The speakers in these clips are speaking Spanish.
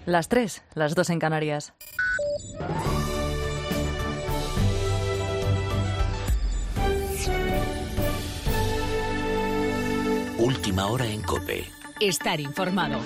Las 3, las 2 en Canarias. Última hora en COPE. Estar informado.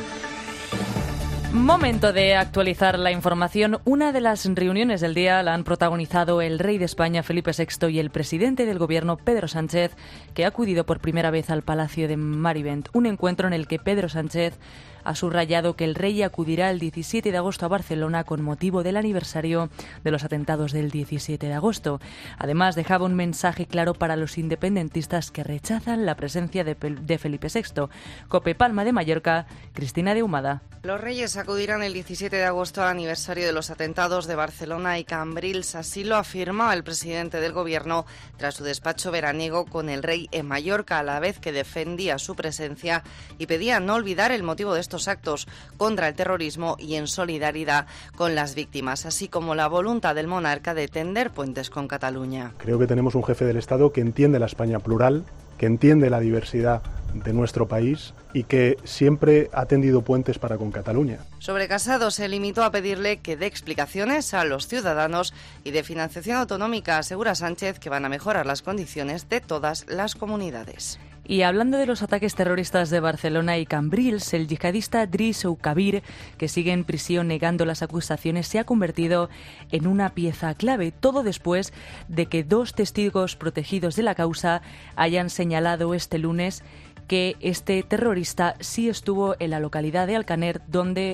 Momento de actualizar la información. Una de las reuniones del día la han protagonizado el rey de España, Felipe VI, y el presidente del Gobierno, Pedro Sánchez, que ha acudido por primera vez al Palacio de Marivent. Un encuentro en el que Pedro Sánchez ha subrayado que el rey acudirá el 17 de agosto a Barcelona con motivo del aniversario de los atentados del 17 de agosto. Además, dejaba un mensaje claro para los independentistas que rechazan la presencia de Felipe VI. COPE Palma de Mallorca, Cristina de Humada. Los reyes acudirán el 17 de agosto al aniversario de los atentados de Barcelona y Cambrils. Así lo afirmaba el presidente del Gobierno tras su despacho veraniego con el rey en Mallorca, a la vez que defendía su presencia y pedía no olvidar el motivo de estos actos contra el terrorismo y en solidaridad con las víctimas, así como la voluntad del monarca de tender puentes con Cataluña. Creo que tenemos un jefe del Estado que entiende la España plural, que entiende la diversidad de nuestro país y que siempre ha tendido puentes para con Cataluña. Sobre Casado se limitó a pedirle que dé explicaciones a los ciudadanos y de financiación autonómica. Asegura Sánchez que van a mejorar las condiciones de todas las comunidades. Y hablando de los ataques terroristas de Barcelona y Cambrils, el yihadista Driss Oukabir, que sigue en prisión negando las acusaciones, se ha convertido en una pieza clave. Todo después de que 2 testigos protegidos de la causa hayan señalado este lunes que este terrorista sí estuvo en la localidad de Alcaner, donde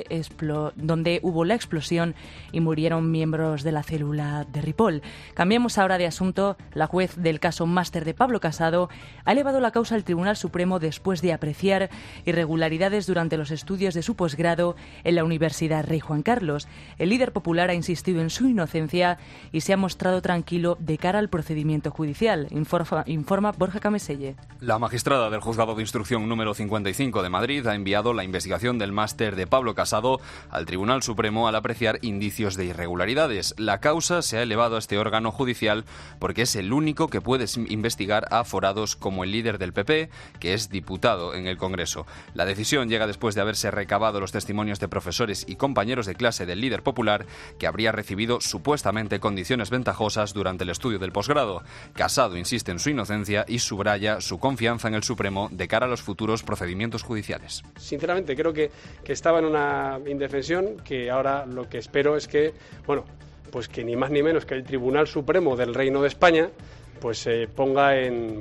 hubo la explosión y murieron miembros de la célula de Ripoll. Cambiamos ahora de asunto. La juez del caso Máster de Pablo Casado ha elevado la causa al Tribunal Supremo después de apreciar irregularidades durante los estudios de su posgrado en la Universidad Rey Juan Carlos. El líder popular ha insistido en su inocencia y se ha mostrado tranquilo de cara al procedimiento judicial. Informa Borja Cameselle. La magistrada del juzgado de instrucción número 55 de Madrid ha enviado la investigación del máster de Pablo Casado al Tribunal Supremo al apreciar indicios de irregularidades. La causa se ha elevado a este órgano judicial porque es el único que puede investigar a aforados como el líder del PP, que es diputado en el Congreso. La decisión llega después de haberse recabado los testimonios de profesores y compañeros de clase del líder popular, que habría recibido supuestamente condiciones ventajosas durante el estudio del posgrado. Casado insiste en su inocencia y subraya su confianza en el Supremo de cara a los futuros procedimientos judiciales. Sinceramente creo que estaba en una indefensión, que ahora lo que espero es que, pues que ni más ni menos que el Tribunal Supremo del Reino de España pues ponga en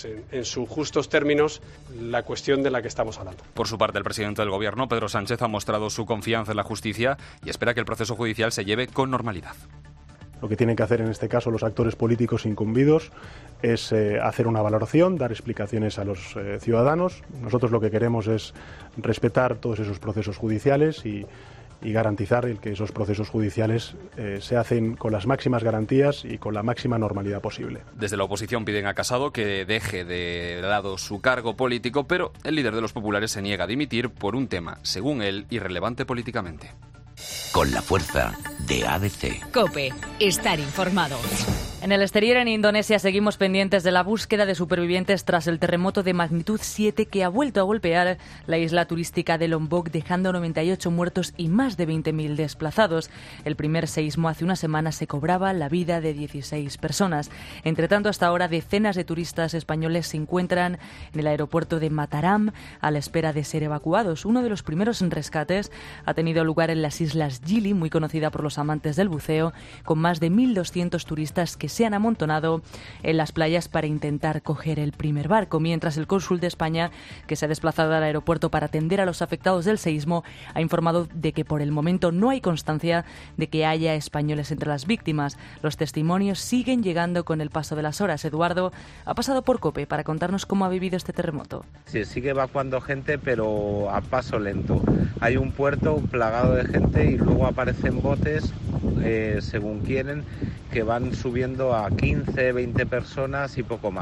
sus justos términos la cuestión de la que estamos hablando. Por su parte, el presidente del Gobierno, Pedro Sánchez, ha mostrado su confianza en la justicia y espera que el proceso judicial se lleve con normalidad. Lo que tienen que hacer en este caso los actores políticos incumbidos es hacer una valoración, dar explicaciones a los ciudadanos. Nosotros lo que queremos es respetar todos esos procesos judiciales y garantizar el que esos procesos judiciales se hacen con las máximas garantías y con la máxima normalidad posible. Desde la oposición piden a Casado que deje de lado su cargo político, pero el líder de los populares se niega a dimitir por un tema, según él, irrelevante políticamente. Con la fuerza de ABC. COPE. Estar informado. En el exterior, en Indonesia, seguimos pendientes de la búsqueda de supervivientes tras el terremoto de magnitud 7 que ha vuelto a golpear la isla turística de Lombok, dejando 98 muertos y más de 20.000 desplazados. El primer seísmo hace una semana se cobraba la vida de 16 personas. Entre tanto, hasta ahora, decenas de turistas españoles se encuentran en el aeropuerto de Mataram a la espera de ser evacuados. Uno de los primeros rescates ha tenido lugar en las islas Gili, muy conocida por los amantes del buceo, con más de 1.200 turistas que se han amontonado en las playas para intentar coger el primer barco, mientras el cónsul de España, que se ha desplazado al aeropuerto para atender a los afectados del seísmo, ha informado de que por el momento no hay constancia de que haya españoles entre las víctimas. Los testimonios siguen llegando con el paso de las horas. Eduardo ha pasado por COPE para contarnos cómo ha vivido este terremoto. Se sigue evacuando gente, pero a paso lento. Hay un puerto plagado de gente y luego aparecen botes, según quieren, que van subiendo a 15, 20 personas y poco más.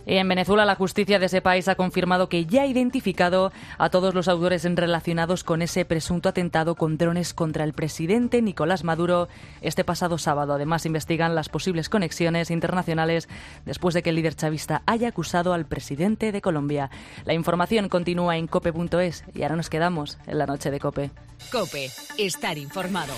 En Venezuela, la justicia de ese país ha confirmado que ya ha identificado a todos los autores relacionados con ese presunto atentado con drones contra el presidente Nicolás Maduro este pasado sábado. Además, investigan las posibles conexiones internacionales después de que el líder chavista haya acusado al presidente de Colombia. La información continúa en cope.es y ahora nos quedamos en la noche de COPE. COPE. Estar informado.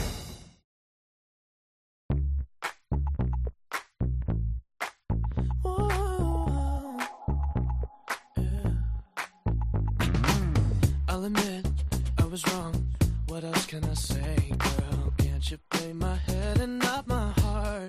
I'll admit I was wrong. What else can I say, girl? Can't you play my head and not my heart?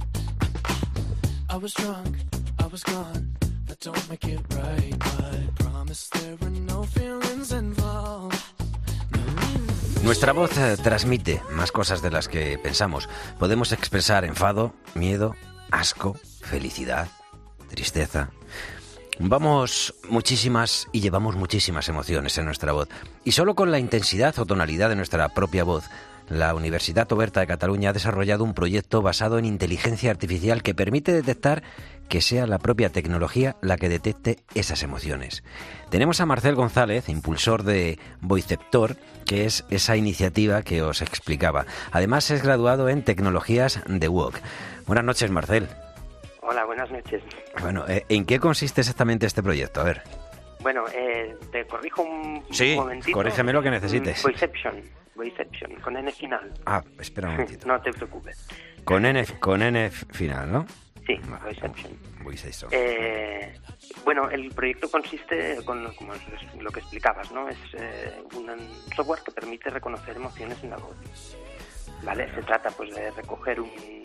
I was drunk, I was gone. That don't make it right, but promise there were no feelings involved. Nuestra voz transmite más cosas de las que pensamos. Podemos expresar enfado, miedo, asco, felicidad, tristeza. Vamos muchísimas y llevamos muchísimas emociones en nuestra voz. Y solo con la intensidad o tonalidad de nuestra propia voz, la Universitat Oberta de Cataluña ha desarrollado un proyecto basado en inteligencia artificial que permite detectar que sea la propia tecnología la que detecte esas emociones. Tenemos a Marcel González, impulsor de Voiceptor, que es esa iniciativa que os explicaba. Además, es graduado en Tecnologías de UOC. Buenas noches, Marcel. Hola, buenas noches. Bueno, ¿en qué consiste exactamente este proyecto? A ver. Bueno, te corrijo un momentito. Sí, corrígeme lo que necesites. Voiception, con N final. Ah, espera un momentito. No te preocupes. Con N final, ¿no? Sí, vale. Voiception. Bueno, el proyecto consiste, como es lo que explicabas, ¿no? Es un software que permite reconocer emociones en la voz. ¿Vale? Se trata, pues, de recoger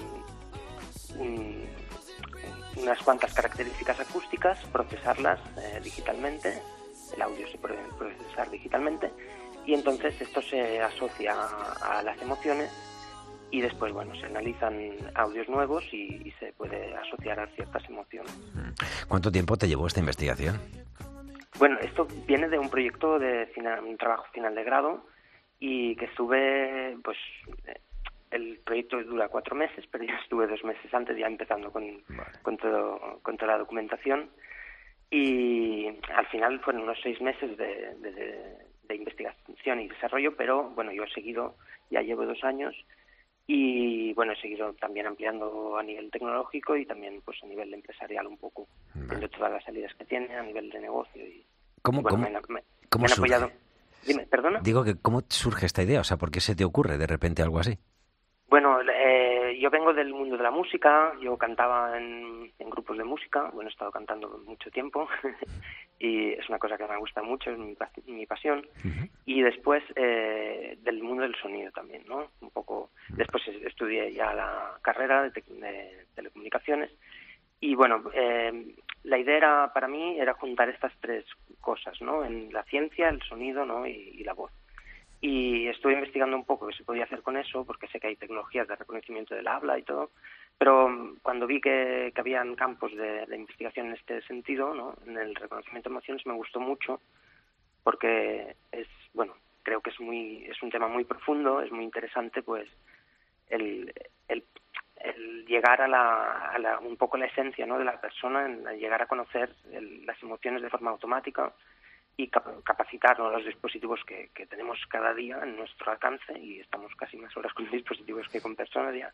unas cuantas características acústicas, procesarlas digitalmente, el audio se puede procesar digitalmente, y entonces esto se asocia a las emociones y después, bueno, se analizan audios nuevos y se puede asociar a ciertas emociones. ¿Cuánto tiempo te llevó esta investigación? Bueno, esto viene de un proyecto un trabajo final de grado y que estuve, pues... El proyecto dura 4 meses, pero yo estuve 2 meses antes ya empezando con toda la documentación, y al final fueron unos 6 meses de investigación y desarrollo, pero bueno, yo he seguido, ya llevo 2 años, y bueno, he seguido también ampliando a nivel tecnológico y también pues a nivel empresarial un poco, viendo todas las salidas que tiene a nivel de negocio. ¿Cómo me han apoyado. Dime, ¿perdona? Digo que ¿cómo surge esta idea? O sea, ¿por qué se te ocurre de repente algo así? Bueno, yo vengo del mundo de la música, yo cantaba en grupos de música, bueno, he estado cantando mucho tiempo y es una cosa que me gusta mucho, es mi pasión. Uh-huh. Y después del mundo del sonido también, ¿no? Un poco. Después estudié ya la carrera de telecomunicaciones y bueno, la idea para mí era juntar estas 3 cosas, ¿no? En la ciencia, el sonido, ¿no? y la voz. Y estuve investigando un poco qué se podía hacer con eso, porque sé que hay tecnologías de reconocimiento del habla y todo, pero cuando vi que habían campos de investigación en este sentido, ¿no? En el reconocimiento de emociones, me gustó mucho, porque creo que es un tema muy profundo, es muy interesante, pues el llegar a un poco la esencia, ¿no? De la persona, en llegar a conocer las emociones de forma automática y capacitarnos los dispositivos que tenemos cada día en nuestro alcance, y estamos casi más horas con dispositivos que con personas ya,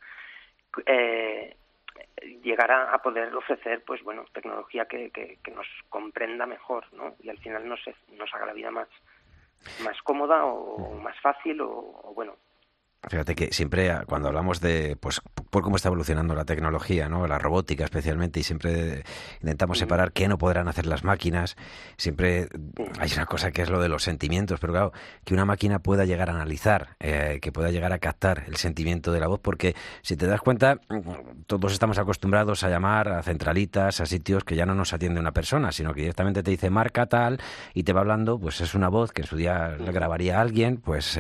llegar a poder ofrecer pues bueno, tecnología que nos comprenda mejor, ¿no? Y al final nos haga la vida más cómoda o más fácil o bueno. Fíjate que siempre cuando hablamos de pues por cómo está evolucionando la tecnología, ¿no? La robótica especialmente, y siempre intentamos separar qué no podrán hacer las máquinas, siempre hay una cosa que es lo de los sentimientos, pero claro, que una máquina pueda llegar a analizar, que pueda llegar a captar el sentimiento de la voz, porque si te das cuenta, todos estamos acostumbrados a llamar a centralitas, a sitios que ya no nos atiende una persona, sino que directamente te dice marca tal y te va hablando, pues es una voz que en su día le grabaría a alguien, pues...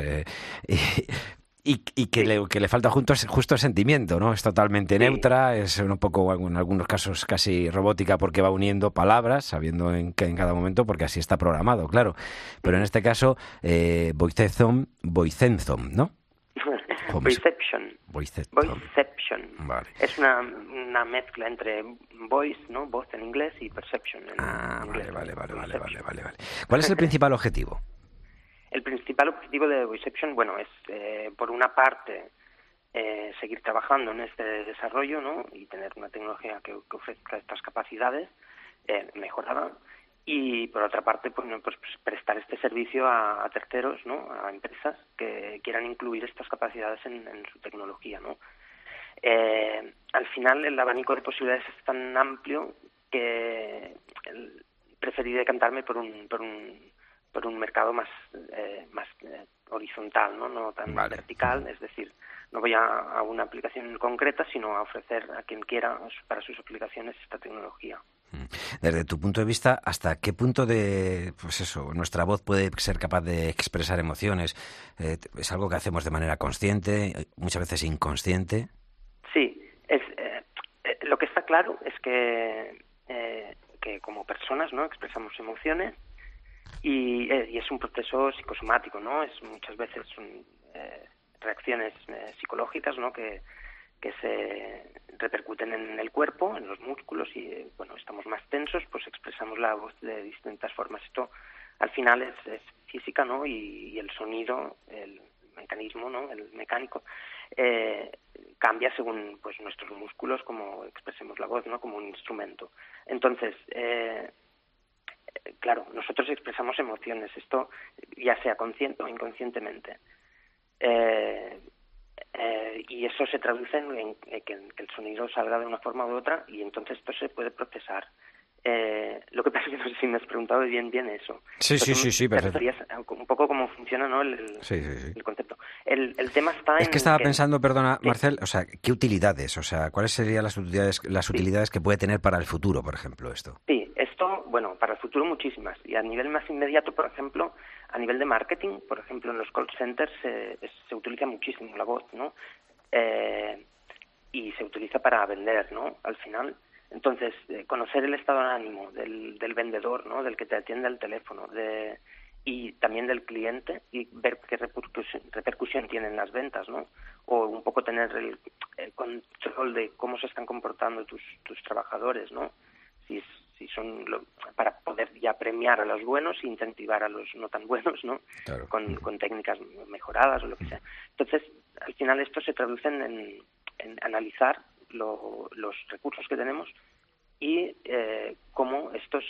Y que le falta justo sentimiento, ¿no? Es totalmente neutra, es un poco, en algunos casos, casi robótica, porque va uniendo palabras, sabiendo en cada momento, porque así está programado, claro. Pero en este caso, Voiception, ¿no? Voiceception. Vale. Es una mezcla entre voice, ¿no? Voz en inglés, y perception en inglés. Vale. ¿Cuál es el principal objetivo? El principal objetivo de Voiceception, bueno, es por una parte seguir trabajando en este desarrollo, ¿no? Y tener una tecnología que ofrezca estas capacidades mejorada, y por otra parte pues prestar este servicio a terceros, ¿no? A empresas que quieran incluir estas capacidades en su tecnología, ¿no? Al final el abanico de posibilidades es tan amplio que preferí decantarme por un mercado más horizontal, no tan vertical, es decir, no voy a una aplicación concreta, sino a ofrecer a quien quiera para sus aplicaciones esta tecnología. Desde tu punto de vista, ¿hasta qué punto nuestra voz puede ser capaz de expresar emociones? ¿Es algo que hacemos de manera consciente, muchas veces inconsciente? Sí, lo que está claro es que como personas, ¿no? Expresamos emociones y es un proceso psicosomático, ¿no? Es muchas veces reacciones psicológicas, ¿no? Que se repercuten en el cuerpo, en los músculos, y estamos más tensos, pues expresamos la voz de distintas formas. Esto al final es física, ¿no? Y el sonido, el mecanismo, ¿no? El mecánico cambia según pues nuestros músculos, como expresemos la voz, ¿no? Como un instrumento. Entonces, claro, nosotros expresamos emociones, esto ya sea consciente o inconscientemente. Y eso se traduce en que el sonido salga de una forma u otra, y entonces esto se puede procesar. Lo que pasa es que no sé si me has preguntado bien eso. Sí, perfecto. Un poco cómo funciona, ¿no? El concepto. El tema está Es que estaba pensando, perdona, Marcel, o sea, ¿qué utilidades? O sea, ¿cuáles serían las utilidades que puede tener para el futuro, por ejemplo, esto? Sí, esto, para el futuro muchísimas. Y a nivel más inmediato, por ejemplo, a nivel de marketing, por ejemplo, en los call centers se utiliza muchísimo la voz, ¿no? Y se utiliza para vender, ¿no? Al final. Entonces, conocer el estado de ánimo del vendedor, ¿no? Del que te atiende al teléfono, y también del cliente, y ver qué repercusión tienen las ventas, ¿no? O un poco tener el control de cómo se están comportando tus trabajadores, ¿no? Si son para poder ya premiar a los buenos e incentivar a los no tan buenos, ¿no? Claro. Con técnicas mejoradas o lo que sea. Entonces, al final esto se traduce en analizar los recursos que tenemos y cómo estos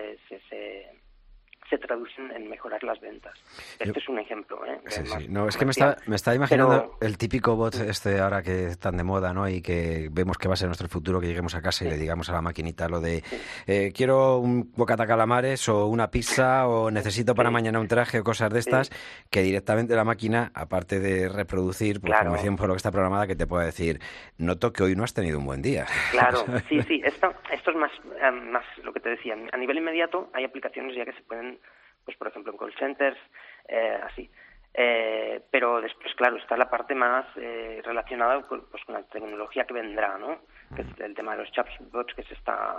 se traducen en mejorar las ventas. Este es un ejemplo, ¿eh? Sí. No, es que me está imaginando el típico bot ahora que es tan de moda, ¿no? Y que vemos que va a ser nuestro futuro, que lleguemos a casa y le digamos a la maquinita lo de quiero un bocata calamares o una pizza o necesito para mañana un traje o cosas de estas, que directamente la máquina, aparte de reproducir, pues como decíamos por lo que está programada, que te pueda decir, noto que hoy no has tenido un buen día. Claro, sí. Esto es más lo que te decía. A nivel inmediato hay aplicaciones ya que se pueden, pues por ejemplo en call centers, así. Pero después, claro, está la parte más relacionada con la tecnología que vendrá, ¿no? Que es el tema de los chatbots, que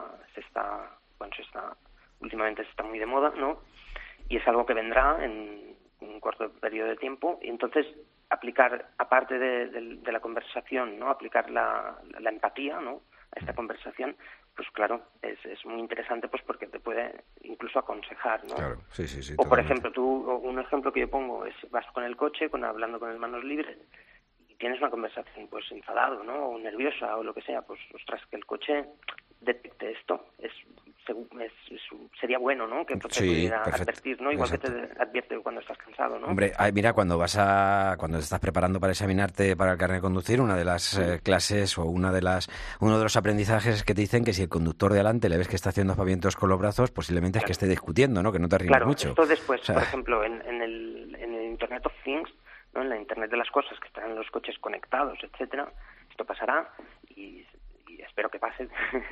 últimamente está muy de moda, ¿no? Y es algo que vendrá en un corto periodo de tiempo, y entonces aplicar, aparte de la conversación, ¿no? Aplicar la empatía, ¿no? A esta conversación, pues claro, es muy interesante, pues porque te puede incluso aconsejar, ¿no? Claro, sí. O por ejemplo, un ejemplo que yo pongo es, vas con el coche, hablando con el manos libres, y tienes una conversación, pues enfadado, ¿no? O nerviosa, o lo que sea, pues ostras, que el coche detecte esto, sería bueno, ¿no? Que te pudiera advertir, ¿no? Igual Exacto. Que te advierte cuando estás cansado, ¿no? Hombre, mira, cuando te estás preparando para examinarte para el carnet de conducir, una de las clases o uno de los aprendizajes que te dicen que si el conductor de delante le ves que está haciendo aspavientos con los brazos, posiblemente es que esté discutiendo, ¿no? Que no te ríes mucho. Esto después, por ejemplo, en el Internet of Things, ¿no? En la Internet de las cosas, que están en los coches conectados, etcétera, esto pasará y espero que pase.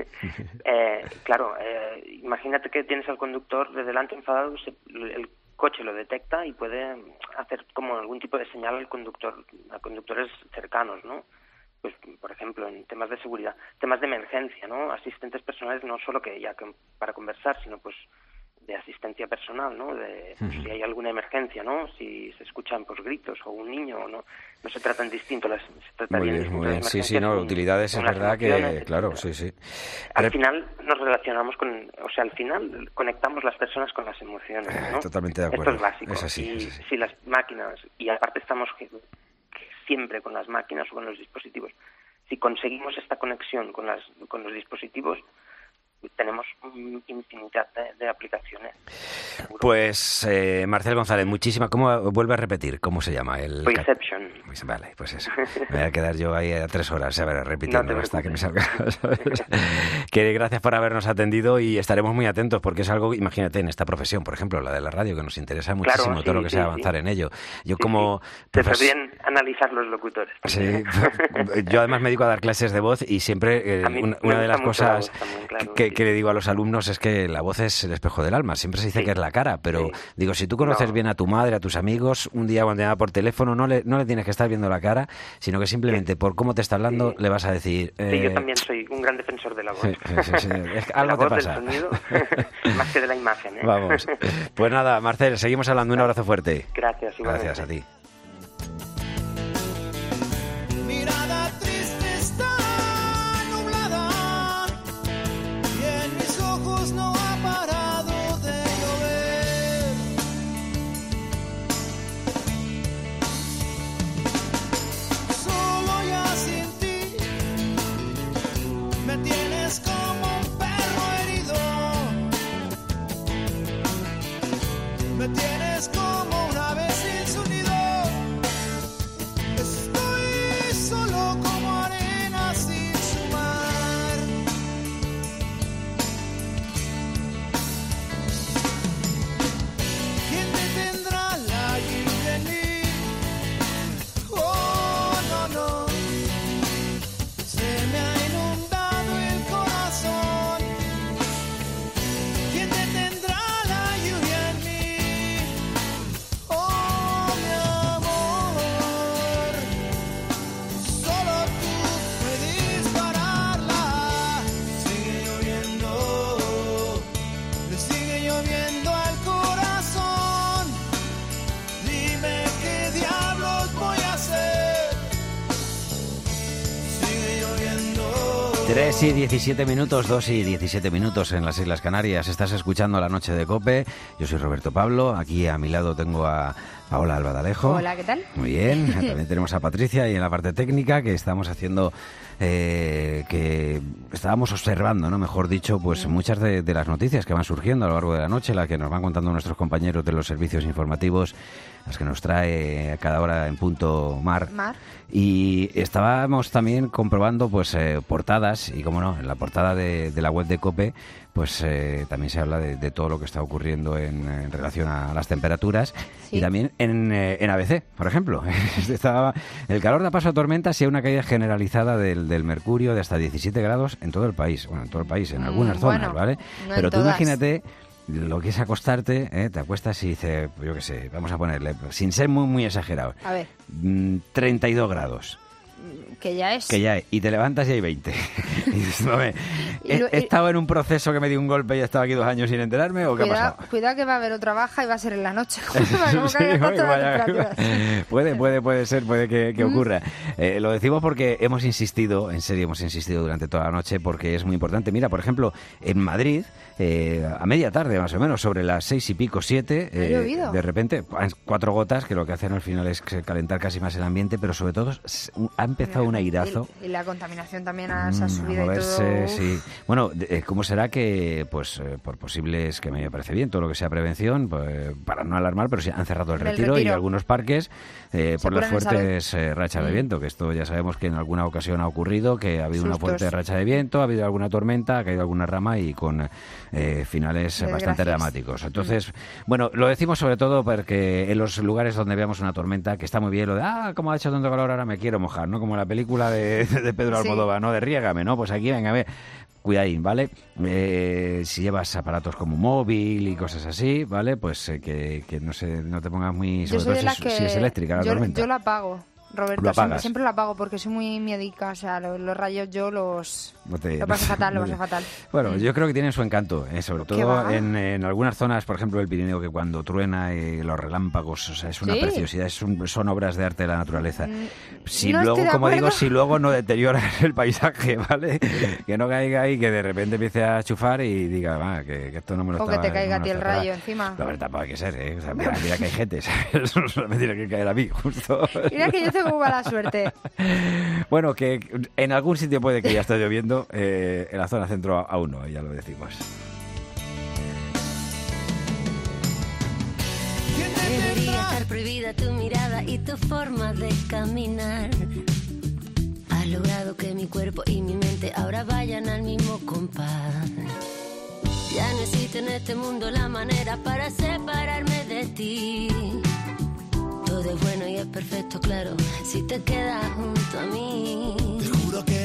Imagínate que tienes al conductor de delante enfadado, el coche lo detecta y puede hacer como algún tipo de señal a conductores cercanos, ¿no? Pues, por ejemplo, en temas de seguridad, temas de emergencia, ¿no? Asistentes personales no solo que para conversar, sino pues asistencia personal, ¿no? Si hay alguna emergencia, ¿no? Si se escuchan pues gritos o un niño, ¿no? No se tratan distinto se tratarían distinto las Sí, emergencias no, utilidades es verdad que, claro, sí. Al final nos relacionamos al final conectamos las personas con las emociones, ¿no? Totalmente de acuerdo. Esto es básico. Es así, y es así. si las máquinas, y aparte estamos siempre con las máquinas o con los dispositivos, si conseguimos esta conexión con los dispositivos, tenemos infinidad de aplicaciones. Seguro. Pues Marcel González, ¿cómo vuelve a repetir? ¿Cómo se llama? Perception. Vale, pues eso. Me voy a quedar yo ahí a 3 horas, repitiendo hasta que me salga. Que gracias por habernos atendido y estaremos muy atentos porque es algo, imagínate, en esta profesión, por ejemplo, la de la radio, que nos interesa muchísimo, claro, todo lo que sea avanzar en ello. Yo Se podrían analizar los locutores. Sí, yo además me dedico a dar clases de voz y siempre una de las cosas que le digo a los alumnos es que la voz es el espejo del alma. Siempre se dice que es la cara, pero digo, si tú conoces bien a tu madre, a tus amigos, un día cuando te llama por teléfono no le tienes que estar viendo la cara, sino que simplemente por cómo te está hablando le vas a decir... yo también soy un gran defensor de la voz. Algo te pasa. Del sonido, más que de la imagen. Vamos. Pues nada, Marcel, seguimos hablando. Un abrazo fuerte. Gracias, igualmente. Gracias a ti. Mirada triste está nublada y en mis ojos no ha parado de llover. Solo ya sin ti me tienes como un perro herido. Me tienes como una ave sin su nido. Estoy solo como arena sin su mar. ¿Quién detendrá la lluvia en mí? Oh, no. Se me ha inundado el corazón. ¿Quién detendrá la lluvia en mí? Oh, mi amor. Solo tú puedes pararla. Sigue lloviendo. Le sigue lloviendo al corazón. Dime qué diablos voy a hacer. Sigue lloviendo. 3 y 17 minutos, 2 y 17 minutos en las Islas Canarias. Estás escuchando La Noche de COPE. Yo soy Roberto Pablo. Aquí a mi lado tengo a Paola Albadalejo. Hola, ¿qué tal? Muy bien. También tenemos a Patricia y en la parte técnica que estamos haciendo, que estábamos observando, ¿no? Mejor dicho, pues muchas de las noticias que van surgiendo a lo largo de la noche, las que nos van contando nuestros compañeros de los servicios informativos, las que nos trae a cada hora en punto Mar. Y estábamos también comprobando pues portadas, y como no, en la portada de la web de COPE pues también se habla de todo lo que está ocurriendo en relación a las temperaturas. Y también en ABC, por ejemplo. El calor da paso a tormentas y a una caída generalizada del mercurio de hasta 17 grados en todo el país. Bueno, en todo el país, en algunas zonas, ¿vale? No pero en tú todas. Imagínate lo que es acostarte, te acuestas y dices, yo qué sé, vamos a ponerle, sin ser muy exagerado, A ver, 32 grados. que ya es... Y te levantas y hay 20. Y dices, "No, ¿he estado en un proceso que me dio un golpe y he estado aquí 2 años sin enterarme o qué ha pasado?" Cuidado que va a haber otra baja y va a ser en la noche. Puede ser, puede que ocurra. Lo decimos porque hemos insistido durante toda la noche porque es muy importante. Mira, por ejemplo, en Madrid, a media tarde más o menos, sobre las 6 y pico, 7, de repente, 4 gotas que lo que hacen al final es calentar casi más el ambiente, pero sobre todo ha empezado un airazo. Y la contaminación también ha subido y todo. Sí. Bueno, ¿cómo será que, pues, por posibles, que a mí me parece bien, todo lo que sea prevención, pues, para no alarmar, pero sí han cerrado el retiro y algunos parques por las fuertes rachas de viento, que esto ya sabemos que en alguna ocasión ha ocurrido, que ha habido una fuerte racha de viento, ha habido alguna tormenta, ha caído alguna rama y con finales bastante dramáticos. Entonces, bueno, lo decimos sobre todo porque en los lugares donde veamos una tormenta, que está muy bien lo de, como ha hecho tanto calor, ahora me quiero mojar, ¿no? Como la película de Pedro Almodóvar, ¿no? De Riégame, ¿no? Pues aquí, venga, a ver, cuidadín, ¿vale? Si llevas aparatos como móvil y cosas así, ¿vale? Pues que no te pongas muy... Sobre todo si es eléctrica la tormenta. Yo la apago, Roberto. ¿Lo apagas? Siempre la apago porque soy muy miedica. O sea, los rayos yo los Lo pasa fatal. Bueno, yo creo que tienen su encanto, sobre todo en algunas zonas, por ejemplo, el Pirineo, que cuando truena y los relámpagos, o sea, es una preciosidad, son obras de arte de la naturaleza. Si luego no deteriora el paisaje, ¿vale? Que no caiga ahí, que de repente empiece a chufar y diga, que esto no me lo estaba... O que te caiga a ti el rayo encima. La verdad, tampoco hay que ser, ¿eh? O sea, mira que hay gente, ¿sabes? No solo me tiene que caer a mí, justo. Mira que yo tengo muy mala suerte. Bueno, que en algún sitio puede que ya esté lloviendo, en la zona centro aún no, ya lo decimos. Debería estar prohibida tu mirada y tu forma de caminar. Has logrado que mi cuerpo y mi mente ahora vayan al mismo compás. Ya no existe en este mundo la manera para separarme de ti. Todo es bueno y es perfecto, claro, si te quedas junto a mí. Te juro que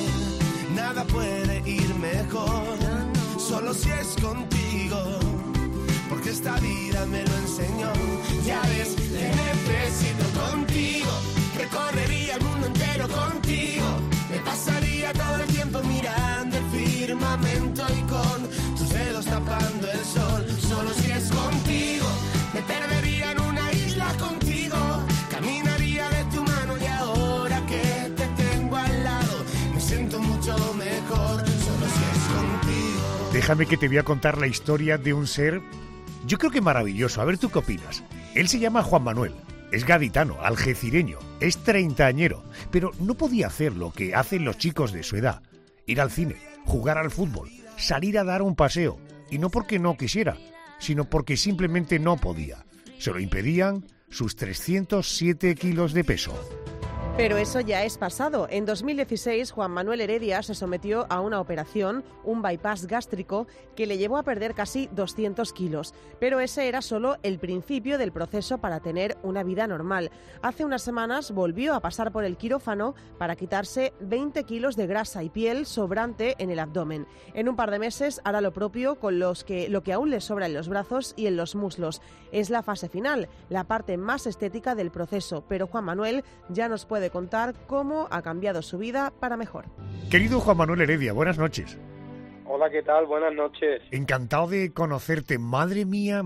nada puede ir mejor, solo si es contigo, porque esta vida me lo enseñó. Ya ves, te necesito contigo, recorrería el mundo entero contigo. Me pasaría todo el tiempo mirando el firmamento y con tus dedos tapando el sol. Solo si es contigo, me perdería en una isla contigo. Caminaría de tu mano y ahora que te tengo al lado, me siento mucho mejor. Solo si es contigo. Déjame que te voy a contar la historia de un ser, yo creo que maravilloso. A ver, ¿tú qué opinas? Él se llama Juan Manuel. Es gaditano, algecireño, es treintañero, pero no podía hacer lo que hacen los chicos de su edad. Ir al cine, jugar al fútbol, salir a dar un paseo. Y no porque no quisiera, sino porque simplemente no podía. Se lo impedían sus 307 kilos de peso. Pero eso ya es pasado. En 2016, Juan Manuel Heredia se sometió a una operación, un bypass gástrico, que le llevó a perder casi 200 kilos. Pero ese era solo el principio del proceso para tener una vida normal. Hace unas semanas volvió a pasar por el quirófano para quitarse 20 kilos de grasa y piel sobrante en el abdomen. En un par de meses hará lo propio con lo que aún le sobra en los brazos y en los muslos. Es la fase final, la parte más estética del proceso. Pero Juan Manuel ya nos puede contar cómo ha cambiado su vida para mejor. Querido Juan Manuel Heredia, buenas noches. Hola, ¿qué tal? Buenas noches. Encantado de conocerte. Madre mía,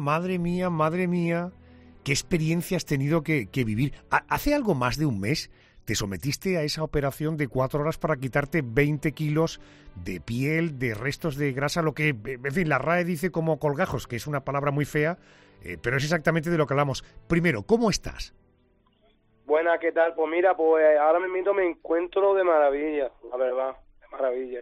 qué experiencia has tenido que vivir. Hace algo más de un mes te sometiste a esa operación de 4 horas para quitarte 20 kilos de piel, de restos de grasa, lo que, en fin, la RAE dice como colgajos, que es una palabra muy fea, pero es exactamente de lo que hablamos. Primero, ¿cómo estás? Buena, ¿qué tal? Pues mira, ahora mismo me encuentro de maravilla, la verdad, de maravilla.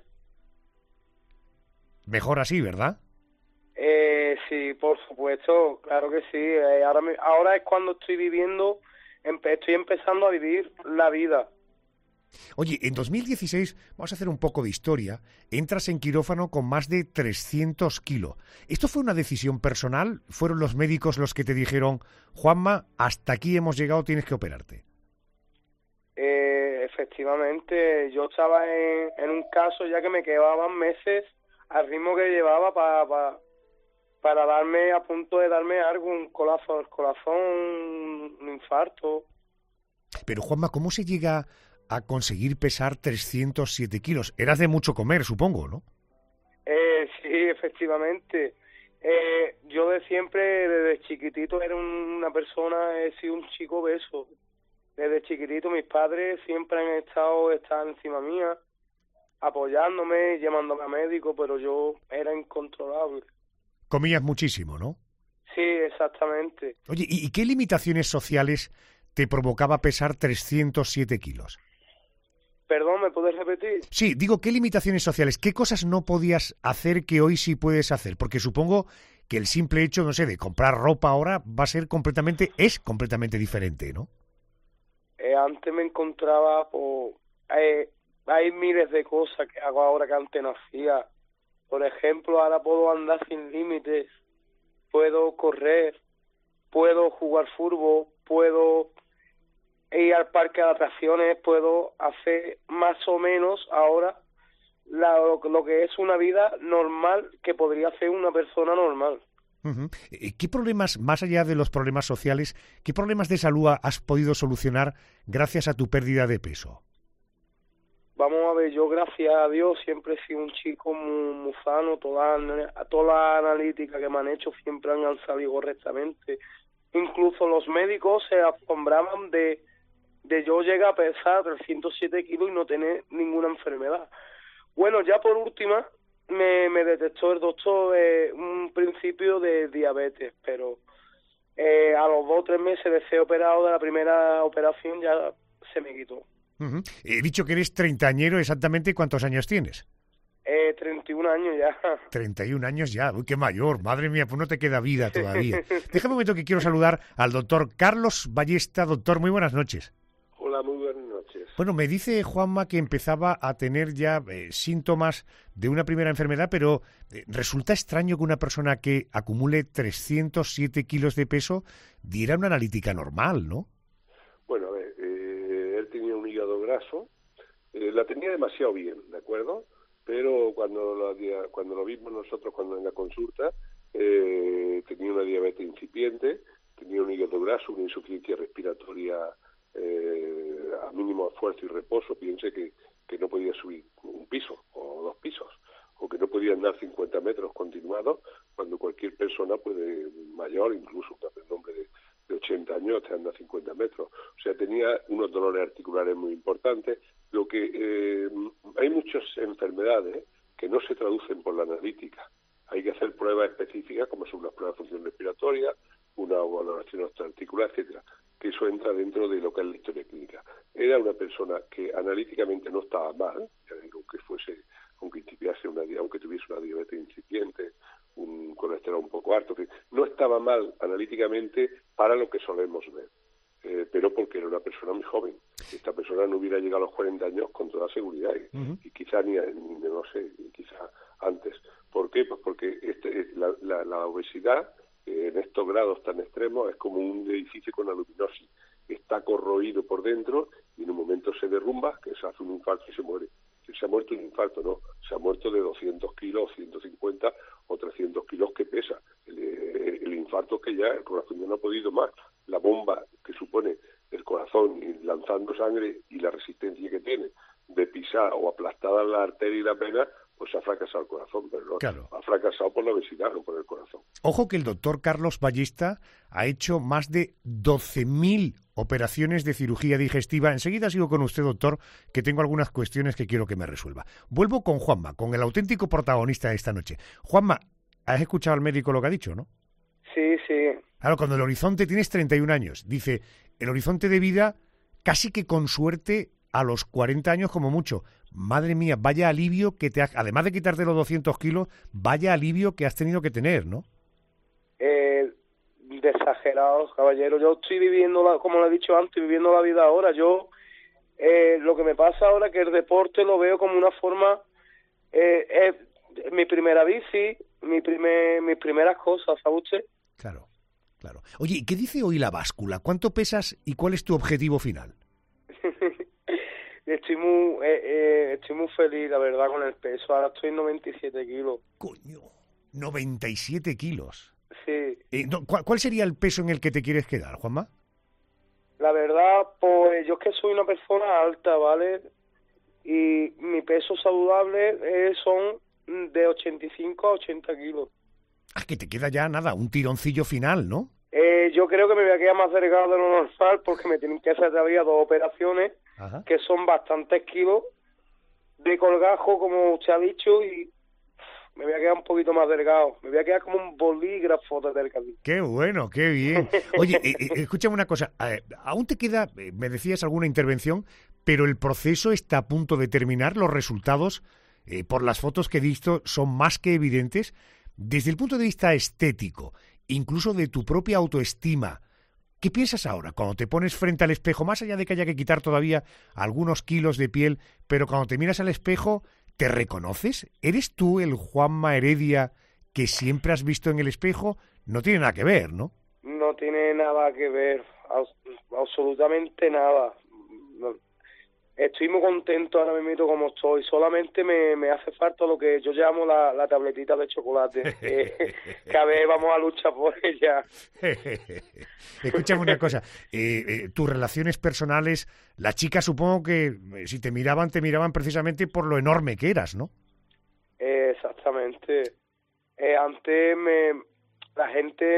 Mejor así, ¿verdad? Sí, por supuesto, claro que sí. Ahora es cuando estoy empezando a vivir la vida. Oye, en 2016, vamos a hacer un poco de historia, entras en quirófano con más de 300 kilos. ¿Esto fue una decisión personal? ¿Fueron los médicos los que te dijeron, Juanma, hasta aquí hemos llegado, tienes que operarte? Efectivamente, yo estaba en un caso ya que me quedaban meses al ritmo que llevaba para darme, a punto de darme algo, un corazón, un infarto. Pero Juanma, ¿cómo se llega a conseguir pesar 307 kilos? Eras de mucho comer, supongo, ¿no? Sí, efectivamente. Yo de siempre, desde chiquitito, era una persona, he sido un chico obeso. Desde chiquitito mis padres siempre han estado encima mía, apoyándome, llamándome a médico, pero yo era incontrolable. Comías muchísimo, ¿no? Sí, exactamente. Oye, ¿y qué limitaciones sociales te provocaba pesar 307 kilos? Perdón, ¿me puedes repetir? Sí, digo, ¿qué limitaciones sociales? ¿Qué cosas no podías hacer que hoy sí puedes hacer? Porque supongo que el simple hecho, no sé, de comprar ropa ahora es completamente diferente, ¿no? Antes me encontraba, hay miles de cosas que hago ahora que antes no hacía. Por ejemplo, ahora puedo andar sin límites, puedo correr, puedo jugar fútbol, puedo ir al parque de atracciones, puedo hacer más o menos ahora lo que es una vida normal que podría hacer una persona normal. Uh-huh. ¿Qué problemas, más allá de los problemas sociales, qué problemas de salud has podido solucionar gracias a tu pérdida de peso? vamos a ver, yo gracias a Dios siempre he sido un chico muy sano, todas las analíticas que me han hecho siempre han salido correctamente. Incluso los médicos se asombraban de yo llegar a pesar 307 kilos y no tener ninguna enfermedad. Bueno, ya por última me detectó el doctor un principio de diabetes, pero a los 2 o 3 meses de ser operado de la primera operación ya se me quitó. Uh-huh. He dicho que eres treintañero, exactamente ¿cuántos años tienes? 31 años ya. 31 años ya, uy, qué mayor, madre mía, pues no te queda vida todavía. Déjame un momento que quiero saludar al doctor Carlos Ballesta. Doctor, muy buenas noches. Hola, muy buenas noches. Bueno, me dice Juanma que empezaba a tener ya síntomas de una primera enfermedad, pero resulta extraño que una persona que acumule 307 kilos de peso diera una analítica normal, ¿no? Bueno, a ver, él tenía un hígado graso, la tenía demasiado bien, ¿de acuerdo? Pero cuando lo vimos nosotros cuando en la consulta, tenía una diabetes incipiente, tenía un hígado graso, una insuficiencia respiratoria a mínimo esfuerzo y reposo. Piense que no podía subir un piso o 2 pisos, o que no podía andar 50 metros continuados, cuando cualquier persona puede, mayor, incluso un hombre de 80 años, te anda 50 metros. O sea, tenía unos dolores articulares muy importantes. Lo que hay muchas enfermedades que no se traducen por la analítica. Hay que hacer pruebas específicas, como son unas pruebas de función respiratoria, una valoración extraarticular, etcétera, que eso entra dentro de lo que es la historia clínica. Era una persona que analíticamente no estaba mal, aunque tuviese una diabetes incipiente, un colesterol un poco alto, que no estaba mal analíticamente para lo que solemos ver, pero porque era una persona muy joven. Esta persona no hubiera llegado a los 40 años con toda seguridad, y quizá quizá antes. ¿Por qué? Pues porque la obesidad en estos grados tan extremos es como un edificio con aluminosis. Está corroído por dentro y en un momento se derrumba, que se hace un infarto y se muere. Se ha muerto un infarto, no, se ha muerto de 200 kilos, 150 o 300 kilos que pesa. El infarto que ya el corazón ya no ha podido más. La bomba que supone el corazón lanzando sangre y la resistencia que tiene de pisar o aplastada la arteria y la vena, pues ha fracasado el corazón, pero no, claro, ha fracasado por la obesidad, no por el corazón. Ojo que el doctor Carlos Ballesta ha hecho más de 12.000 operaciones de cirugía digestiva. Enseguida sigo con usted, doctor, que tengo algunas cuestiones que quiero que me resuelva. Vuelvo con Juanma, con el auténtico protagonista de esta noche. Juanma, ¿has escuchado al médico lo que ha dicho, no? Sí, sí. Claro, cuando el horizonte tienes 31 años, dice, el horizonte de vida casi que con suerte a los 40 años como mucho. Madre mía, vaya alivio que además de quitarte los 200 kilos, vaya alivio que has tenido que tener, ¿no? De exagerado, caballero. Yo estoy viviendo, como lo he dicho antes, viviendo la vida ahora. Yo, lo que me pasa ahora es que el deporte lo veo como una forma, mi primera bici, mis primeras cosas, ¿sabe usted? Claro, claro. Oye, ¿y qué dice hoy la báscula? ¿Cuánto pesas y cuál es tu objetivo final? Estoy muy feliz, la verdad, con el peso. Ahora estoy en 97 kilos. Coño, 97 kilos. Sí. ¿Cuál sería el peso en el que te quieres quedar, Juanma? La verdad, pues yo es que soy una persona alta, ¿vale? Y mi peso saludable son de 85 a 80 kilos. Ah, que te queda ya nada, un tironcillo final, ¿no? Yo creo que me voy a quedar más delgado de lo normal porque me tienen que hacer todavía 2 operaciones. Ajá. Que son bastantes kilos de colgajo, como usted ha dicho, y me voy a quedar un poquito más delgado. Me voy a quedar como un bolígrafo de delgadito. ¡Qué bueno, qué bien! Oye, escúchame una cosa. Aún te queda, me decías, alguna intervención, pero el proceso está a punto de terminar. Los resultados, por las fotos que he visto, son más que evidentes. Desde el punto de vista estético, incluso de tu propia autoestima, ¿qué piensas ahora cuando te pones frente al espejo? Más allá de que haya que quitar todavía algunos kilos de piel, pero cuando te miras al espejo, ¿te reconoces? ¿Eres tú el Juanma Heredia que siempre has visto en el espejo? No tiene nada que ver, ¿no? No tiene nada que ver, absolutamente nada. estoy muy contento ahora mismo como estoy. Solamente me hace falta lo que yo llamo la tabletita de chocolate. Cada vez vamos a luchar por ella. Escúchame una cosa, tus relaciones personales, la chica supongo que si te miraban precisamente por lo enorme que eras, ¿no? Exactamente. Antes la gente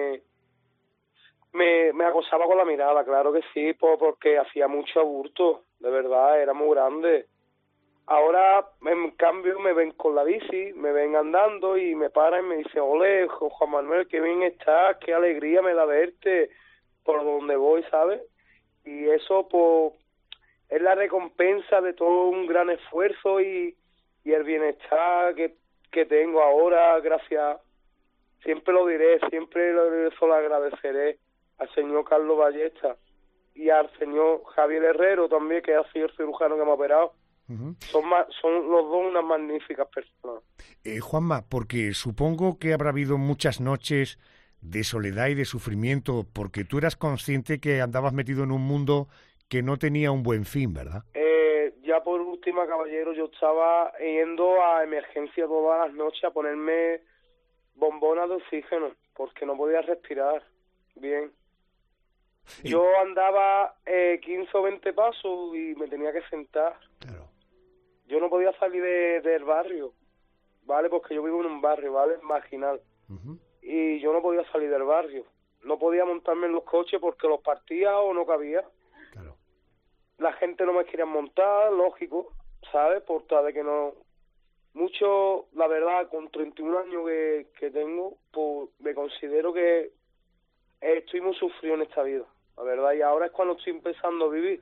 me acosaba con la mirada, claro que sí, porque hacía mucho aburto, de verdad, era muy grande. Ahora, en cambio, me ven con la bici, me ven andando y me paran y me dicen, ole, Juan Manuel, qué bien estás, qué alegría me da verte por donde voy, ¿sabes? Y eso, pues, es la recompensa de todo un gran esfuerzo y el bienestar que tengo ahora, gracias, siempre lo diré, siempre eso lo agradeceré al señor Carlos Ballesta y al señor Javier Herrero también, que ha sido el cirujano que me ha operado. Uh-huh. Son los dos unas magníficas personas. Juanma, porque supongo que habrá habido muchas noches de soledad y de sufrimiento, porque tú eras consciente que andabas metido en un mundo que no tenía un buen fin, ¿verdad? Ya por última, caballero, yo estaba yendo a emergencia todas las noches a ponerme bombonas de oxígeno, porque no podía respirar bien. Yo andaba 15 o 20 pasos y me tenía que sentar. Claro. Yo no podía salir del barrio, ¿vale? Porque yo vivo en un barrio, ¿vale? Marginal. Uh-huh. Y yo no podía salir del barrio. No podía montarme en los coches porque los partía o no cabía. Claro. La gente no me quería montar, lógico, ¿sabes? Por tal de que no... Mucho, la verdad, con 31 años que tengo, pues me considero que estoy muy sufrido en esta vida, la verdad, y ahora es cuando estoy empezando a vivir.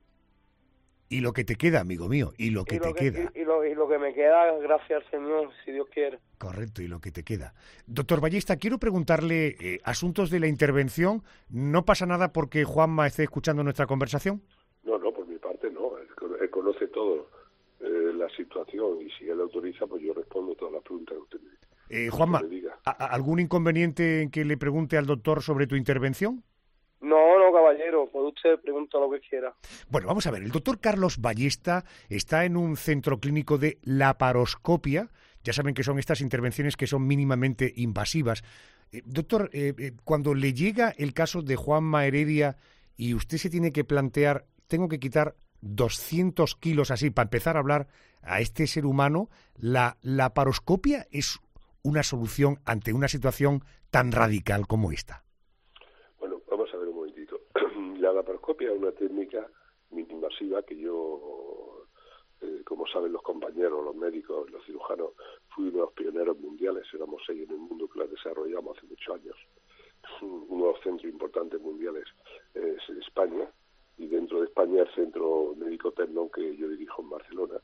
Y lo que te queda, amigo mío, y lo que te queda. Y lo que me queda, gracias al Señor, si Dios quiere. Correcto, y lo que te queda. Doctor Ballesta, quiero preguntarle, asuntos de la intervención, ¿no pasa nada porque Juanma esté escuchando nuestra conversación? No, por mi parte no, él conoce todo la situación, y si él autoriza, pues yo respondo todas las preguntas que usted me diga. Juanma, ¿algún inconveniente en que le pregunte al doctor sobre tu intervención? No, caballero, puede usted preguntar lo que quiera. Bueno, vamos a ver, el doctor Carlos Ballesta está en un centro clínico de laparoscopia. Ya saben que son estas intervenciones que son mínimamente invasivas. Doctor, cuando le llega el caso de Juanma Heredia y usted se tiene que plantear, tengo que quitar 200 kilos así para empezar a hablar a este ser humano, ¿la laparoscopia es una solución ante una situación tan radical como esta? Bueno, vamos a ver un momentito. La laparoscopia es una técnica mini-invasiva que yo, como saben los compañeros, los médicos, los cirujanos, fui uno de los pioneros mundiales, éramos 6 en el mundo que la desarrollamos hace muchos años. Uno de los centros importantes mundiales es en España, y dentro de España el Centro Médico Tecnon, que yo dirijo en Barcelona,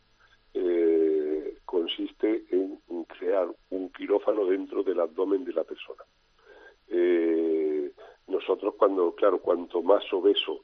consiste en crear un quirófano dentro del abdomen de la persona. Nosotros cuanto más obeso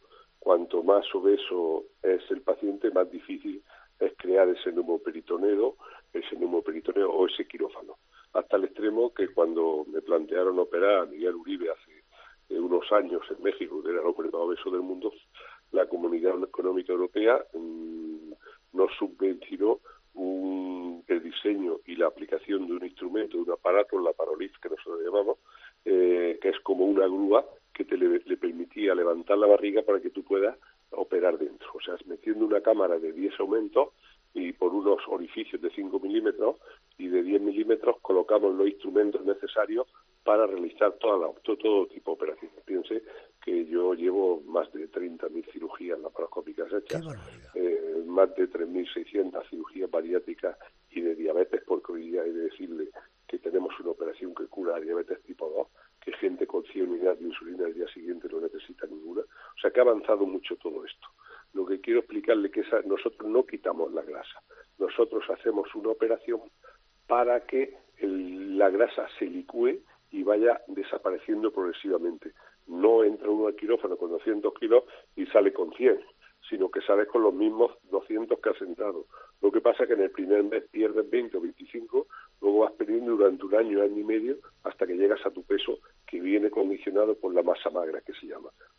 es el paciente, más difícil es crear ese neumoperitoneo o ese quirófano. Hasta el extremo que cuando me plantearon operar a Miguel Uribe hace unos años en México, que era el hombre más obeso del mundo, la Comunidad Económica Europea nos subvencionó el diseño y la aplicación de un instrumento, de un aparato, la Parolift, que nosotros llamamos, que es como una grúa que le permitía levantar la barriga para que tú puedas operar dentro. O sea, metiendo una cámara de 10 aumentos y por unos orificios de 5 milímetros y de 10 milímetros colocamos los instrumentos necesarios para realizar todo tipo de operaciones. Piense que yo llevo más de 30.000 cirugías laparoscópicas hechas, más de 3.600 cirugías bariátricas y de diabetes, porque hoy día hay que decirle que tenemos una operación que cura diabetes tipo 2, que gente con 100 unidades de insulina al día siguiente no necesita ninguna. O sea que ha avanzado mucho todo esto. Lo que quiero explicarle es que nosotros no quitamos la grasa. Nosotros hacemos una operación para que la grasa se licúe y vaya desapareciendo progresivamente. No entra uno al quirófano con 200 kilos y sale con 100, sino que sales con los mismos 200 que has entrado. Lo que pasa es que en el primer mes pierdes 20 o 25, luego vas perdiendo durante un año y medio, hasta que llegas a tu peso, que viene condicionado por la masa magra, que se llama.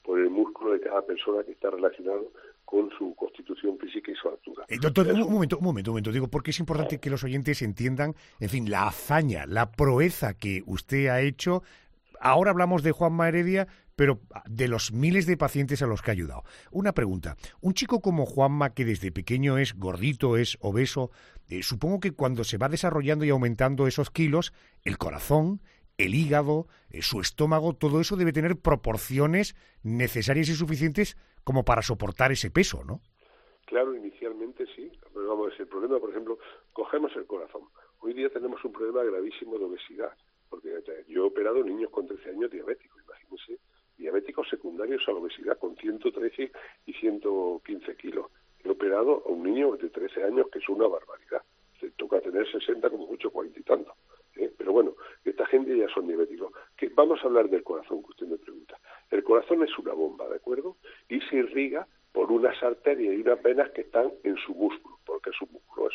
por el músculo de cada persona que está relacionado con su constitución física y su altura. Doctor, un momento. Digo, porque es importante que los oyentes entiendan, en fin, la hazaña, la proeza que usted ha hecho. Ahora hablamos de Juanma Heredia, pero de los miles de pacientes a los que ha ayudado. Una pregunta. Un chico como Juanma, que desde pequeño es gordito, es obeso, supongo que cuando se va desarrollando y aumentando esos kilos, el corazón, el hígado, su estómago, todo eso debe tener proporciones necesarias y suficientes como para soportar ese peso, ¿no? Claro, inicialmente sí. Pero vamos a ver, el problema, por ejemplo, cogemos el corazón. Hoy día tenemos un problema gravísimo de obesidad, porque yo he operado niños con 13 años diabéticos, imagínense, diabéticos secundarios a la obesidad con 113 y 115 kilos. He operado a un niño de 13 años, que es una barbaridad. Se toca tener 60, como mucho 40 y tanto. Pero bueno, esta gente ya son diabéticos. Vamos a hablar del corazón, que usted me pregunta. El corazón es una bomba, ¿de acuerdo? Y se irriga por unas arterias y unas venas que están en su músculo, porque es un músculo, es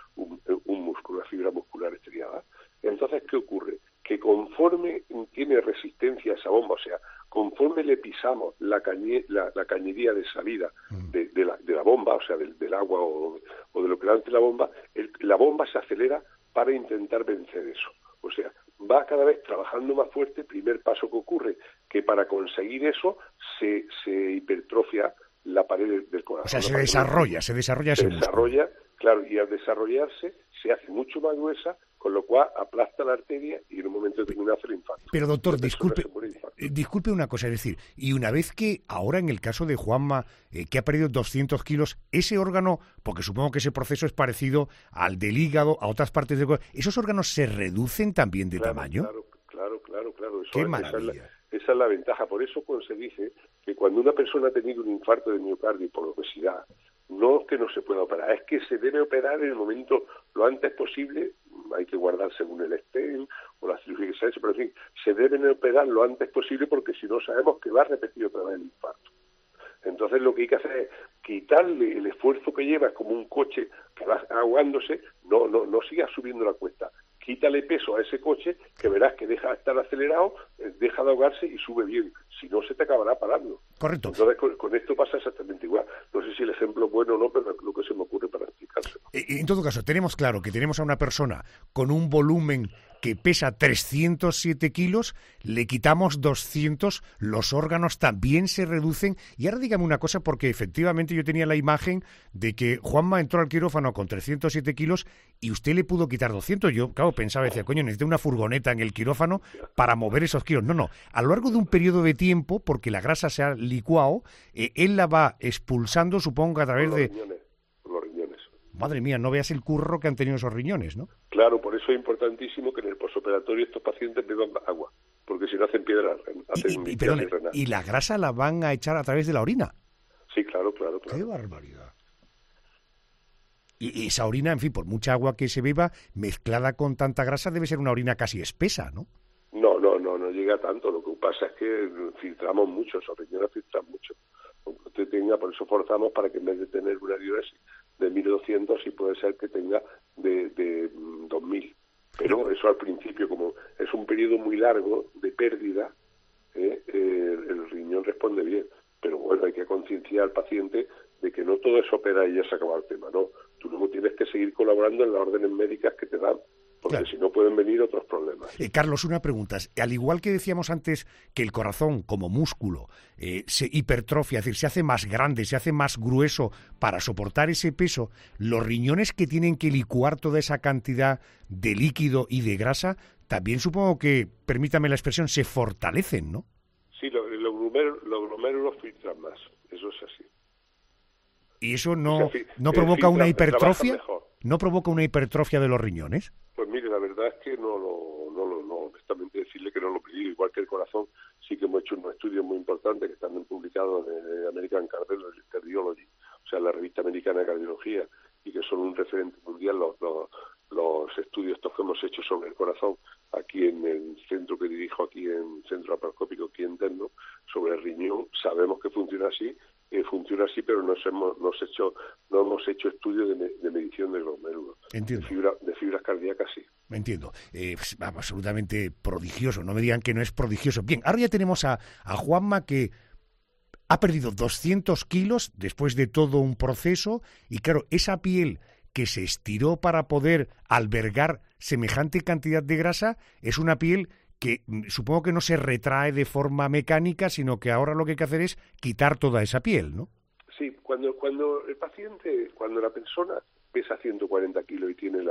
un músculo, una fibra muscular estriada. Entonces, ¿qué ocurre? Que conforme tiene resistencia a esa bomba, o sea, conforme le pisamos la cañería de salida de la bomba, o sea, del agua o de lo que lance la bomba se acelera para intentar vencer eso. O sea, va cada vez trabajando más fuerte. Primer paso que ocurre, que para conseguir eso se hipertrofia la pared del corazón. O sea, se desarrolla ese músculo. Claro, y al desarrollarse se hace mucho más gruesa, con lo cual aplasta la arteria y en un momento determinado hace el infarto. Pero doctor, disculpe una cosa, es decir, y una vez que ahora en el caso de Juanma, que ha perdido 200 kilos, ese órgano, porque supongo que ese proceso es parecido al del hígado, a otras partes del cuerpo, ¿esos órganos se reducen también de tamaño? Claro. ¡Qué maravilla! Esa es la ventaja. Por eso se dice que cuando una persona ha tenido un infarto de miocardio por obesidad, no es que no se pueda operar, es que se debe operar en el momento lo antes posible. Hay que guardar según el stent o la cirugía que se ha hecho, pero en fin, se deben operar lo antes posible, porque si no sabemos que va a repetir otra vez el infarto. Entonces lo que hay que hacer es quitarle el esfuerzo que lleva, como un coche que va ahogándose, no sigas subiendo la cuesta. Quítale peso a ese coche, que verás que deja de estar acelerado, deja de ahogarse y sube bien. Si no, se te acabará parando. Correcto. Entonces, con esto pasa exactamente igual. No sé si el ejemplo es bueno o no, pero es lo que se me ocurre para explicárselo. En todo caso, tenemos claro que tenemos a una persona con un volumen que pesa 307 kilos, le quitamos 200, los órganos también se reducen. Y ahora dígame una cosa, porque efectivamente yo tenía la imagen de que Juanma entró al quirófano con 307 kilos y usted le pudo quitar 200. Yo, claro, pensaba, decía, coño, necesito una furgoneta en el quirófano para mover esos kilos. No. A lo largo de un periodo de tiempo, porque la grasa se ha licuado, él la va expulsando, supongo, a través de... Los riñones. Madre mía, no veas el curro que han tenido esos riñones, ¿no? Claro, por eso es importantísimo que en el posoperatorio estos pacientes beban agua, porque si no hacen piedra, ¿Y la grasa la van a echar a través de la orina? Sí, claro. ¡Qué barbaridad! Y esa orina, en fin, por mucha agua que se beba, mezclada con tanta grasa, debe ser una orina casi espesa, ¿no? No llega tanto. Lo que pasa es que filtramos mucho, esos riñones filtran mucho. Aunque usted tenga, por eso forzamos para que en vez de tener una diuresis de 1.200, sí puede ser que tenga de 2.000. Pero eso al principio, como es un periodo muy largo de pérdida, el riñón responde bien. Pero bueno, hay que concienciar al paciente de que no todo es operar y ya se acaba el tema, no. Tú luego tienes que seguir colaborando en las órdenes médicas que te dan, porque claro, si no pueden venir otros problemas. Carlos, una pregunta. Al igual que decíamos antes que el corazón como músculo se hipertrofia, es decir, se hace más grande, se hace más grueso para soportar ese peso, los riñones que tienen que licuar toda esa cantidad de líquido y de grasa, también supongo que, permítame la expresión, se fortalecen, ¿no? Sí, los glomérulos filtran más, eso es así. ¿Y eso no provoca una hipertrofia? ¿No provoca una hipertrofia de los riñones? Pues mire, la verdad es que no, honestamente decirle que no lo pedí. Igual que el corazón, sí que hemos hecho unos estudios muy importantes que están publicados en American Cardiology, o sea, la revista americana de cardiología, y que son un referente mundial los estudios estos que hemos hecho sobre el corazón aquí en el centro que dirijo, aquí en Centro Laparoscópico, aquí en Terno, sobre el riñón. Sabemos que funciona así, pero no hemos hecho estudios de medición de glomérulos. Entiendo. De fibras cardíacas, sí. Entiendo. Absolutamente prodigioso. No me digan que no es prodigioso. Bien, ahora ya tenemos a Juanma, que ha perdido 200 kilos después de todo un proceso y claro, esa piel que se estiró para poder albergar semejante cantidad de grasa es una piel que supongo que no se retrae de forma mecánica, sino que ahora lo que hay que hacer es quitar toda esa piel, ¿no? Sí, cuando el paciente, cuando la persona pesa 140 kilos y tiene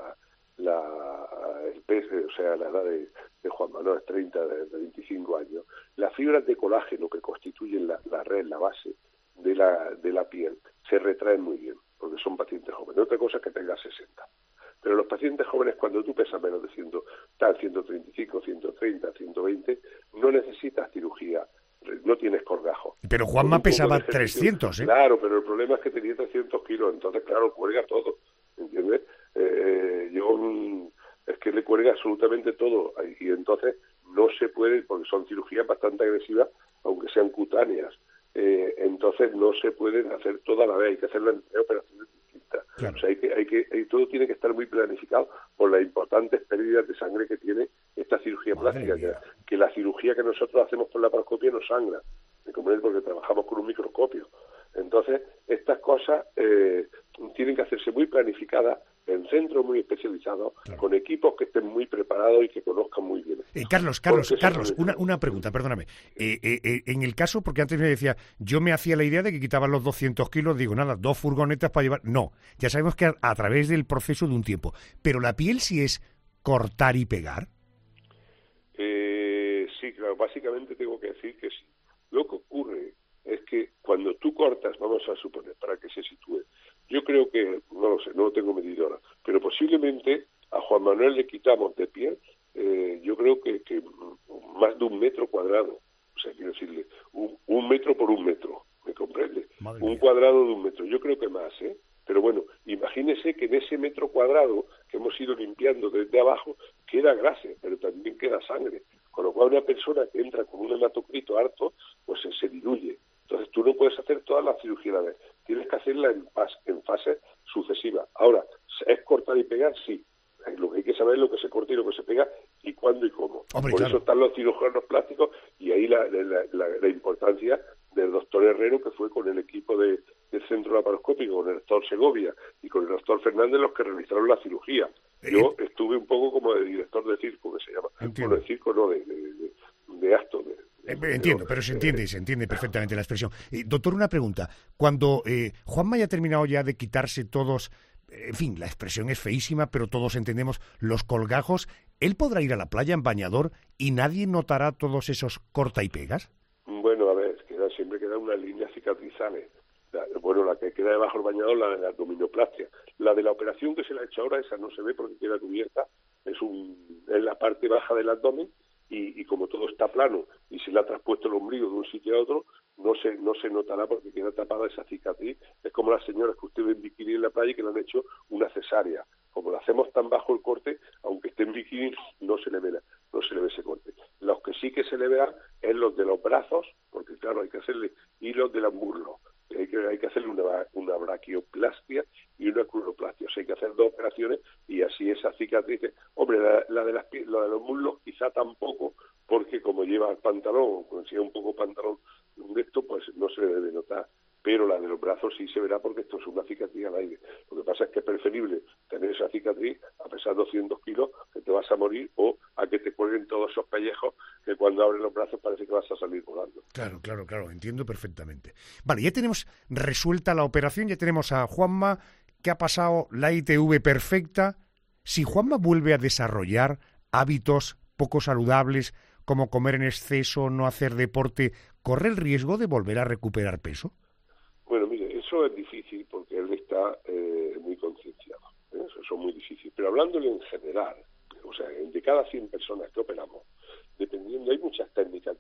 el peso, o sea, la edad de Juan Manuel es 30, de 25 años, las fibras de colágeno que constituyen la red, la base de la piel, se retraen muy bien, porque son pacientes jóvenes. Otra cosa es que tenga 60. Pero los pacientes jóvenes, cuando tú pesas menos de 135, 130, 120, no necesitas cirugía, no tienes colgajo. Pero Juanma pesaba 300, ¿eh? Claro, pero el problema es que tenía 300 kilos, entonces, claro, cuelga todo, ¿entiendes? Es que le cuelga absolutamente todo, y entonces no se puede, porque son cirugías bastante agresivas, aunque sean cutáneas, entonces no se pueden hacer toda la vez, hay que hacerlo en operaciones distintas. Claro. O sea, todo tiene que estar muy planificado por las importantes pérdidas de sangre que tiene esta cirugía plástica, que la cirugía que nosotros hacemos por la laparoscopia no sangra, porque trabajamos con un microscopio. Entonces, estas cosas tienen que hacerse muy planificadas en centros muy especializados, claro, con equipos que estén muy preparados y que conozcan muy bien. Carlos, una pregunta, perdóname. En el caso, porque antes me decía, yo me hacía la idea de que quitaban los 200 kilos, digo, nada, 2 furgonetas para llevar... No, ya sabemos que a través del proceso de un tiempo. Pero la piel sí es cortar y pegar. Sí, claro, básicamente tengo que decir que sí. Lo que ocurre es que cuando tú cortas, vamos a suponer, para que se sitúe, yo creo que, no lo sé, no lo tengo medido ahora, pero posiblemente a Juan Manuel le quitamos de piel, yo creo que más de 1 metro cuadrado, o sea, quiero decirle, un metro por 1 metro, ¿me comprende? Un cuadrado de 1 metro, yo creo que más, ¿eh? Pero bueno, imagínese que en ese metro cuadrado que hemos ido limpiando desde abajo, queda grasa, pero también queda sangre, con lo cual una persona que entra con un hematocrito harto, pues se diluye. Entonces tú no puedes hacer toda la cirugía a la vez, tienes que hacerla en fases sucesivas. Ahora, ¿es cortar y pegar? Sí. Lo que hay que saber es lo que se corta y lo que se pega y cuándo y cómo. Hombre, por claro, eso están los cirujanos plásticos y ahí la importancia del doctor Herrero, que fue con el equipo del centro laparoscópico, con el doctor Segovia y con el doctor Fernández, los que realizaron la cirugía. Yo estuve un poco como de director de circo, que se llama. Bueno, de circo no, de acto. Entiendo, pero se entiende perfectamente la expresión. Doctor, una pregunta. Cuando Juanma haya terminado ya de quitarse todos, en fin, la expresión es feísima, pero todos entendemos los colgajos, ¿él podrá ir a la playa en bañador y nadie notará todos esos corta y pegas? Bueno, a ver, siempre quedan unas líneas cicatrizales. La que queda debajo del bañador, la de la abdominoplastia. La de la operación que se le ha hecho ahora, esa no se ve porque queda cubierta, es la parte baja del abdomen, y como todo está plano y se le ha traspuesto el ombligo de un sitio a otro, no se notará porque queda tapada esa cicatriz. Es como las señoras que usted ve en bikini en la playa y que le han hecho una cesárea. Como lo hacemos tan bajo el corte, aunque esté en bikini, no se le ve ese corte. Los que sí que se le verá es los de los brazos, porque claro, hay que hacerle, y los de los muslos. Hay que hacerle una braquioplastia y una cruroplastia. O sea, hay que hacer 2 operaciones y así esas cicatrices. Hombre, la de los muslos quizá tampoco, porque como lleva el pantalón, o si es un poco pantalón de esto, pues no se le debe notar. Pero la de los brazos sí se verá porque esto es una cicatriz al aire. Lo que pasa es que es preferible tener esa cicatriz a pesar de 200 kilos, que te vas a morir, o a que te cuelguen todos esos pellejos que cuando abres los brazos parece que vas a salir volando. Claro, entiendo perfectamente. Vale, ya tenemos resuelta la operación, ya tenemos a Juanma, que ha pasado la ITV perfecta. Si Juanma vuelve a desarrollar hábitos poco saludables, como comer en exceso, no hacer deporte, ¿corre el riesgo de volver a recuperar peso? Bueno, mire, eso es difícil porque él está muy concienciado. Eso es muy difícil. Pero hablándole en general, o sea, de cada 100 personas que operamos, dependiendo, hay muchas técnicas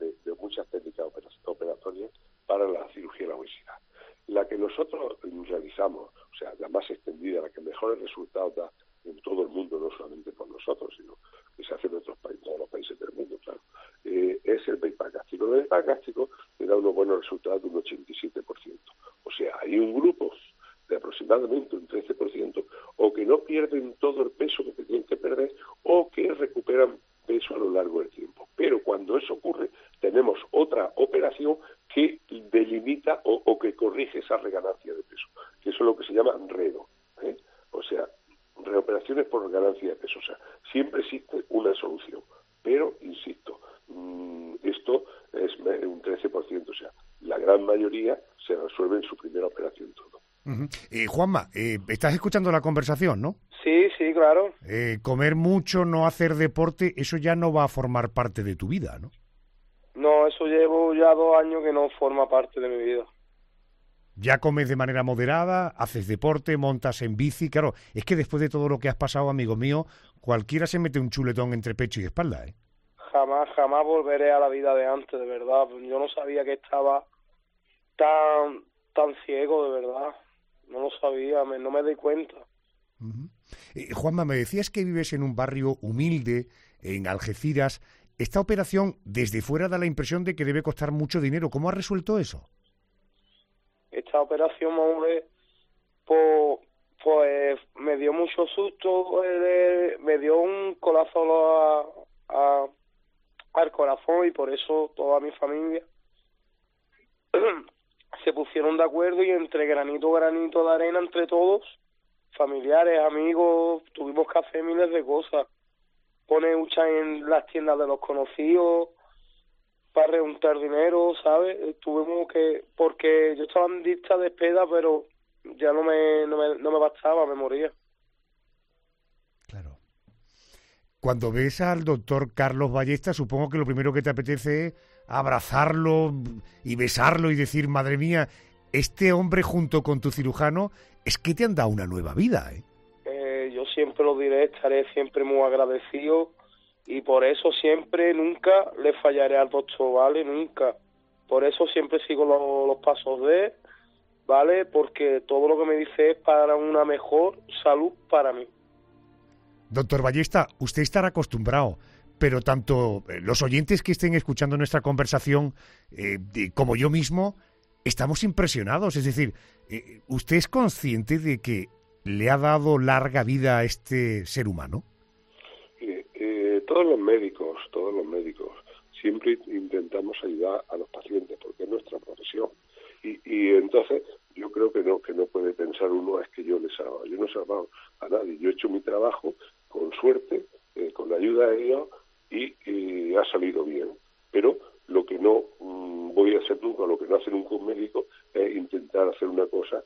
operatorias para la cirugía de la obesidad. La que nosotros realizamos, o sea, la más extendida, la que mejores resultados da en todo el mundo, no solamente por nosotros, sino que se hace en otros países, todos los países del mundo, claro, es el bypass gástrico. El bypass gástrico te da unos buenos resultados de un 87%. O sea, hay un grupo de aproximadamente un 13%, o que no pierden todo el peso que tienen que perder, o que recuperan peso a lo largo del tiempo. Pero cuando eso ocurre, tenemos otra operación que delimita o que corrige esa reganancia de peso, que eso es lo que se llama REDO, ¿eh? O sea, reoperaciones por ganancia de peso. O sea, siempre existe una solución, pero, insisto, esto es un 13%, o sea, la gran mayoría se resuelve en su primera operación todo. Juanma, estás escuchando la conversación, ¿no? Sí, claro. Comer mucho, no hacer deporte, eso ya no va a formar parte de tu vida, ¿no? No, eso llevo ya 2 años que no forma parte de mi vida. Ya comes de manera moderada, haces deporte, montas en bici. Claro, es que después de todo lo que has pasado, amigo mío, cualquiera se mete un chuletón entre pecho y espalda, ¿eh? Jamás volveré a la vida de antes, de verdad. Yo no sabía que estaba tan ciego, de verdad. No lo sabía, no me di cuenta. Juanma, me decías que vives en un barrio humilde, en Algeciras. Esta operación, desde fuera, da la impresión de que debe costar mucho dinero. ¿Cómo has resuelto eso? Esta operación, hombre, pues me dio mucho susto, me dio un colazo al corazón, y por eso toda mi familia se pusieron de acuerdo, y entre granito de arena, entre todos, familiares, amigos, tuvimos que hacer miles de cosas. Poner huchas en las tiendas de los conocidos para reuntar dinero, ¿sabes? Tuvimos que, porque yo estaba en lista de espera, pero ya no me bastaba, me moría. Claro. Cuando ves al doctor Carlos Ballesta, supongo que lo primero que te apetece es abrazarlo y besarlo y decir, madre mía, este hombre junto con tu cirujano es que te han dado una nueva vida, ¿eh? Yo siempre lo diré, estaré siempre muy agradecido, y por eso siempre, nunca le fallaré al doctor, ¿vale? Nunca. Por eso siempre sigo los pasos de él, ¿vale? Porque todo lo que me dice es para una mejor salud para mí. Doctor Ballesta, usted estará acostumbrado, pero tanto los oyentes que estén escuchando nuestra conversación como yo mismo, estamos impresionados. Es decir, ¿usted es consciente de que le ha dado larga vida a este ser humano? Todos los médicos, siempre intentamos ayudar a los pacientes, porque es nuestra profesión. Y entonces yo creo que no puede pensar uno, es que yo no he salvado a nadie. Yo he hecho mi trabajo con suerte, con la ayuda de ellos, y ha salido bien. Pero lo que no voy a hacer nunca, lo que no hace nunca un médico, es intentar hacer una cosa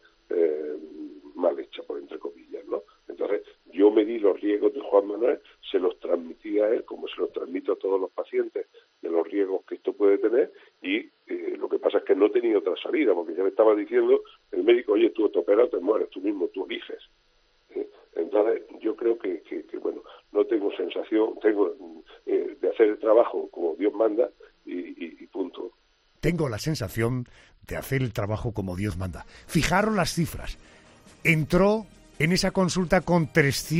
mal hecha, por entre comillas, ¿no? Entonces, yo me di los riesgos de Juan Manuel, se los transmití a él, como se los transmito a todos los pacientes, de los riesgos que esto puede tener, y lo que pasa es que no tenía otra salida, porque ya me estaba diciendo el médico, oye, tú te operas, te mueres, tú mismo, tú eliges. Entonces, yo creo que bueno, no tengo sensación, de hacer el trabajo como Dios manda, y punto. Tengo la sensación de hacer el trabajo como Dios manda. Fijaros las cifras. Entró en esa consulta con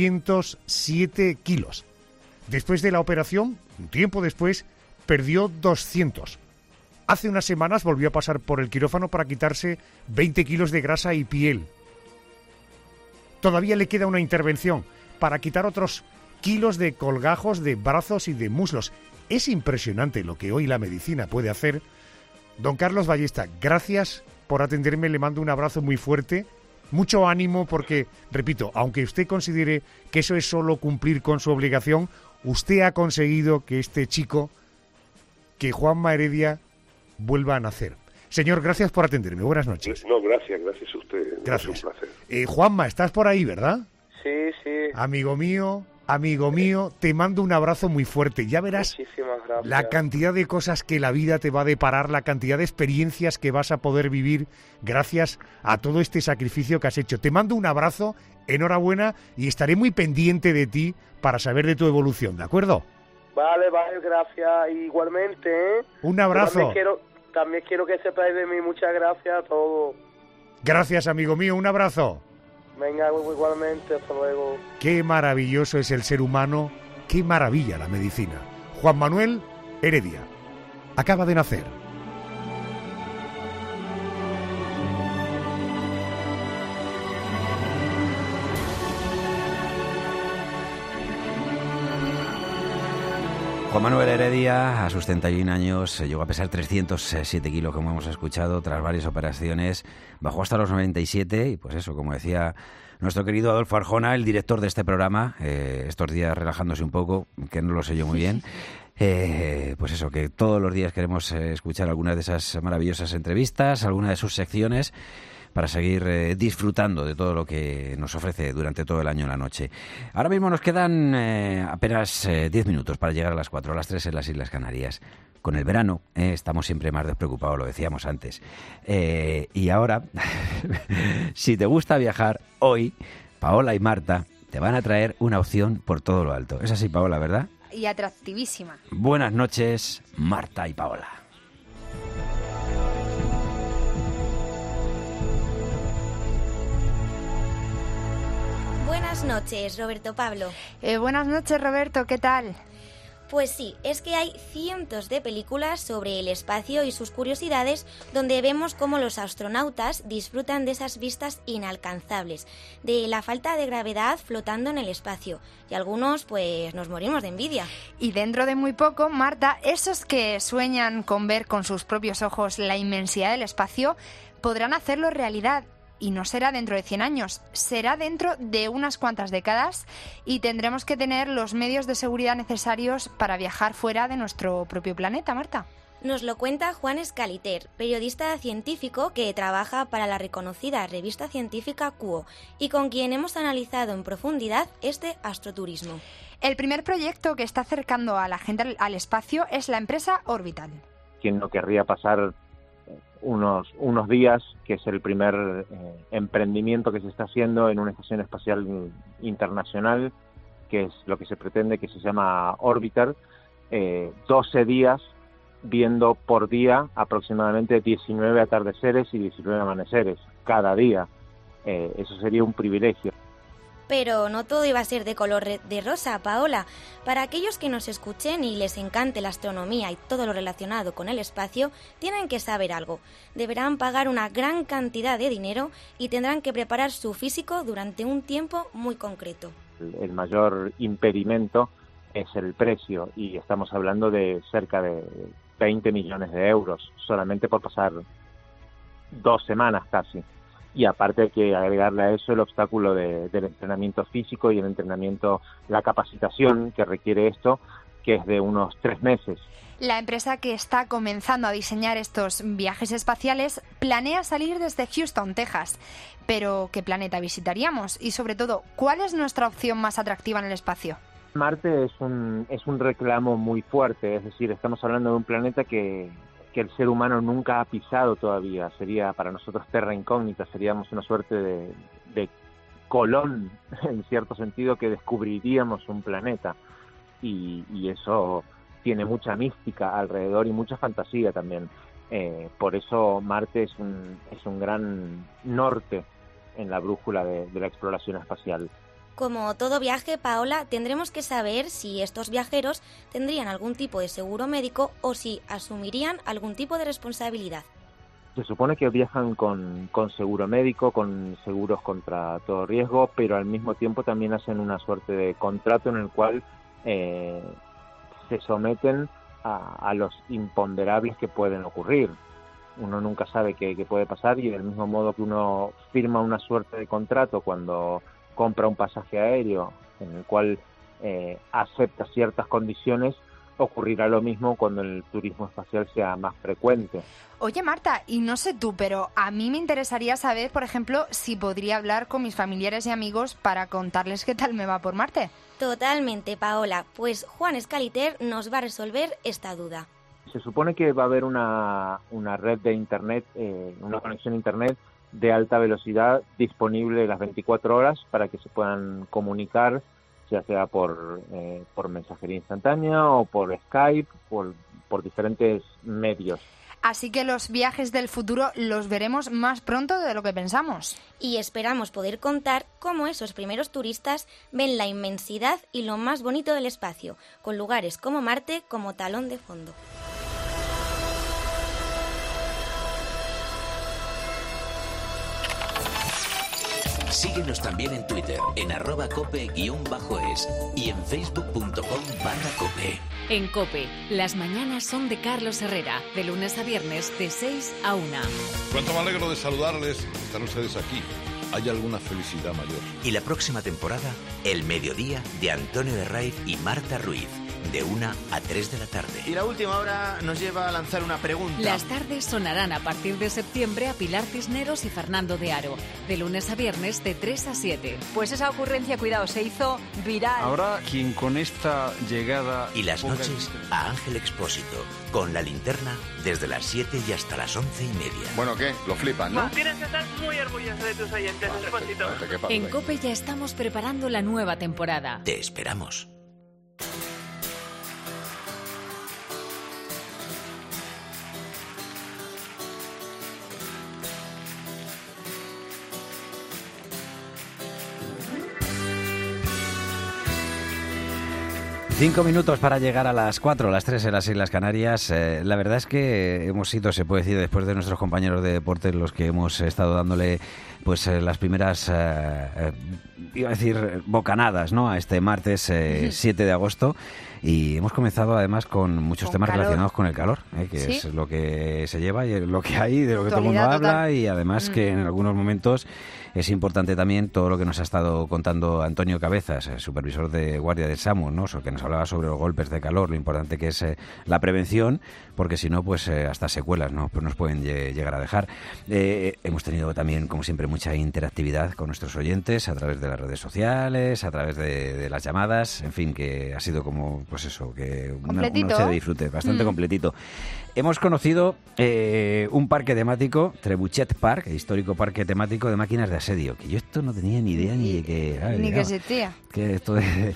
307 kilos. Después de la operación, un tiempo después, perdió 200. Hace unas semanas volvió a pasar por el quirófano para quitarse 20 kilos de grasa y piel. Todavía le queda una intervención para quitar otros kilos de colgajos de brazos y de muslos. Es impresionante lo que hoy la medicina puede hacer. Don Carlos Ballesta, gracias por atenderme, le mando un abrazo muy fuerte, mucho ánimo porque, repito, aunque usted considere que eso es solo cumplir con su obligación, usted ha conseguido que este chico, que Juanma Heredia, vuelva a nacer. Señor, gracias por atenderme, buenas noches. No, gracias a usted. Gracias. Es un placer. Juanma, estás por ahí, ¿verdad? Sí. Amigo mío, te mando un abrazo muy fuerte. Ya verás la cantidad de cosas que la vida te va a deparar, la cantidad de experiencias que vas a poder vivir gracias a todo este sacrificio que has hecho. Te mando un abrazo, enhorabuena, y estaré muy pendiente de ti para saber de tu evolución, ¿de acuerdo? Vale, gracias. Igualmente, ¿eh? Un abrazo. También quiero que sepáis de mí. Muchas gracias a todos. Gracias, amigo mío. Un abrazo. Venga, igualmente. Hasta luego. Qué maravilloso es el ser humano. Qué maravilla la medicina. Juan Manuel Heredia acaba de nacer. Juan Manuel Heredia, a sus 31 años, llegó a pesar 307 kilos, como hemos escuchado, tras varias operaciones. Bajó hasta los 97 y, pues eso, como decía nuestro querido Adolfo Arjona, el director de este programa, estos días relajándose un poco, que no lo sé yo muy bien. Pues eso, que todos los días queremos escuchar algunas de esas maravillosas entrevistas, alguna de sus secciones, para seguir disfrutando de todo lo que nos ofrece durante todo el año en la noche. Ahora mismo nos quedan apenas 10 minutos para llegar a las 4, a las 3 en las Islas Canarias. Con el verano estamos siempre más despreocupados, lo decíamos antes. Y ahora, si te gusta viajar, hoy Paola y Marta te van a traer una opción por todo lo alto. Es así, Paola, ¿verdad? Y atractivísima. Buenas noches, Marta y Paola. Buenas noches, Roberto Pablo. Buenas noches, Roberto, ¿qué tal? Pues sí, es que hay cientos de películas sobre el espacio y sus curiosidades donde vemos cómo los astronautas disfrutan de esas vistas inalcanzables, de la falta de gravedad flotando en el espacio, y algunos pues nos morimos de envidia. Y dentro de muy poco, Marta, esos que sueñan con ver con sus propios ojos la inmensidad del espacio, podrán hacerlo realidad. Y no será dentro de 100 años, será dentro de unas cuantas décadas y tendremos que tener los medios de seguridad necesarios para viajar fuera de nuestro propio planeta, Marta. Nos lo cuenta Juan Scaliter, periodista científico que trabaja para la reconocida revista científica Kuo y con quien hemos analizado en profundidad este astroturismo. El primer proyecto que está acercando a la gente al espacio es la empresa Orbital. ¿Quién no querría pasar unos días, que es el primer emprendimiento que se está haciendo en una estación espacial internacional, que es lo que se pretende, que se llama Orbiter, 12 días viendo por día aproximadamente 19 atardeceres y 19 amaneceres cada día. Eso sería un privilegio. Pero no todo iba a ser de color de rosa, Paola. Para aquellos que nos escuchen y les encante la astronomía y todo lo relacionado con el espacio, tienen que saber algo. Deberán pagar una gran cantidad de dinero y tendrán que preparar su físico durante un tiempo muy concreto. El mayor impedimento es el precio y estamos hablando de cerca de 20 millones de euros solamente por pasar 2 semanas casi. Y aparte hay que agregarle a eso el obstáculo del entrenamiento físico y el entrenamiento, la capacitación que requiere esto, que es de unos 3 meses. La empresa que está comenzando a diseñar estos viajes espaciales planea salir desde Houston, Texas. Pero, ¿qué planeta visitaríamos? Y sobre todo, ¿cuál es nuestra opción más atractiva en el espacio? Marte es un reclamo muy fuerte, es decir, estamos hablando de un planeta que el ser humano nunca ha pisado todavía. Sería para nosotros terra incógnita, seríamos una suerte de Colón, en cierto sentido, que descubriríamos un planeta. Y eso tiene mucha mística alrededor y mucha fantasía también. Por eso Marte es un gran norte en la brújula de la exploración espacial. Como todo viaje, Paola, tendremos que saber si estos viajeros tendrían algún tipo de seguro médico o si asumirían algún tipo de responsabilidad. Se supone que viajan con seguro médico, con seguros contra todo riesgo, pero al mismo tiempo también hacen una suerte de contrato en el cual se someten a los imponderables que pueden ocurrir. Uno nunca sabe qué puede pasar y del mismo modo que uno firma una suerte de contrato cuando compra un pasaje aéreo en el cual acepta ciertas condiciones, ocurrirá lo mismo cuando el turismo espacial sea más frecuente. Oye, Marta, y no sé tú, pero a mí me interesaría saber, por ejemplo, si podría hablar con mis familiares y amigos para contarles qué tal me va por Marte. Totalmente, Paola. Pues Juan Scaliter nos va a resolver esta duda. Se supone que va a haber una red de Internet, una conexión a Internet de alta velocidad disponible las 24 horas para que se puedan comunicar, ya sea por mensajería instantánea o por Skype, por diferentes medios. Así que los viajes del futuro los veremos más pronto de lo que pensamos. Y esperamos poder contar cómo esos primeros turistas ven la inmensidad y lo más bonito del espacio, con lugares como Marte como talón de fondo. Síguenos también en Twitter, en @cope_es y en facebook.com/cope. En COPE, las mañanas son de Carlos Herrera, de lunes a viernes de 6 a 1. Cuánto me alegro de saludarles. Están ustedes aquí. ¿Hay alguna felicidad mayor? Y la próxima temporada, El Mediodía de Antonio Herraiz y Marta Ruiz, de 1 a 3 de la tarde. Y la última hora nos lleva a lanzar una pregunta. Las tardes sonarán a partir de septiembre a Pilar Cisneros y Fernando de Aro, de lunes a viernes de 3 a 7. Pues esa ocurrencia, cuidado, se hizo viral. Habrá quien con esta llegada... Y las noches a Ángel Expósito, con La Linterna, desde las 7 y hasta las 11:30. Bueno, ¿qué? Lo flipan, ¿no? Tienes que estar muy orgulloso de tus oyentes, Expósito. En COPE ya estamos preparando la nueva temporada. Te esperamos. Cinco minutos para llegar a las 4, las 3 en las Islas Canarias. La verdad es que hemos sido, se puede decir, después de nuestros compañeros de deportes, los que hemos estado dándole pues las primeras, iba a decir, bocanadas, ¿no?, a este martes 7 de agosto. Y hemos comenzado además con muchos temas relacionados con el calor, que ¿sí?, es lo que se lleva y lo que hay, de lo que todo el mundo habla, y además que en algunos momentos es importante también todo lo que nos ha estado contando Antonio Cabezas, el supervisor de guardia del SAMU, ¿no?, que nos hablaba sobre los golpes de calor, lo importante que es la prevención, porque si no, pues hasta secuelas, ¿no?, pues nos pueden llegar a dejar. Hemos tenido también, como siempre, mucha interactividad con nuestros oyentes a través de las redes sociales, a través de las llamadas, en fin, que ha sido como, pues eso, que una noche de disfrute, bastante completito. Hemos conocido un parque temático, Trebuchet Park, histórico parque temático de máquinas de asedio, que yo esto no tenía ni idea ni de que... Ni que existía. Que esto de...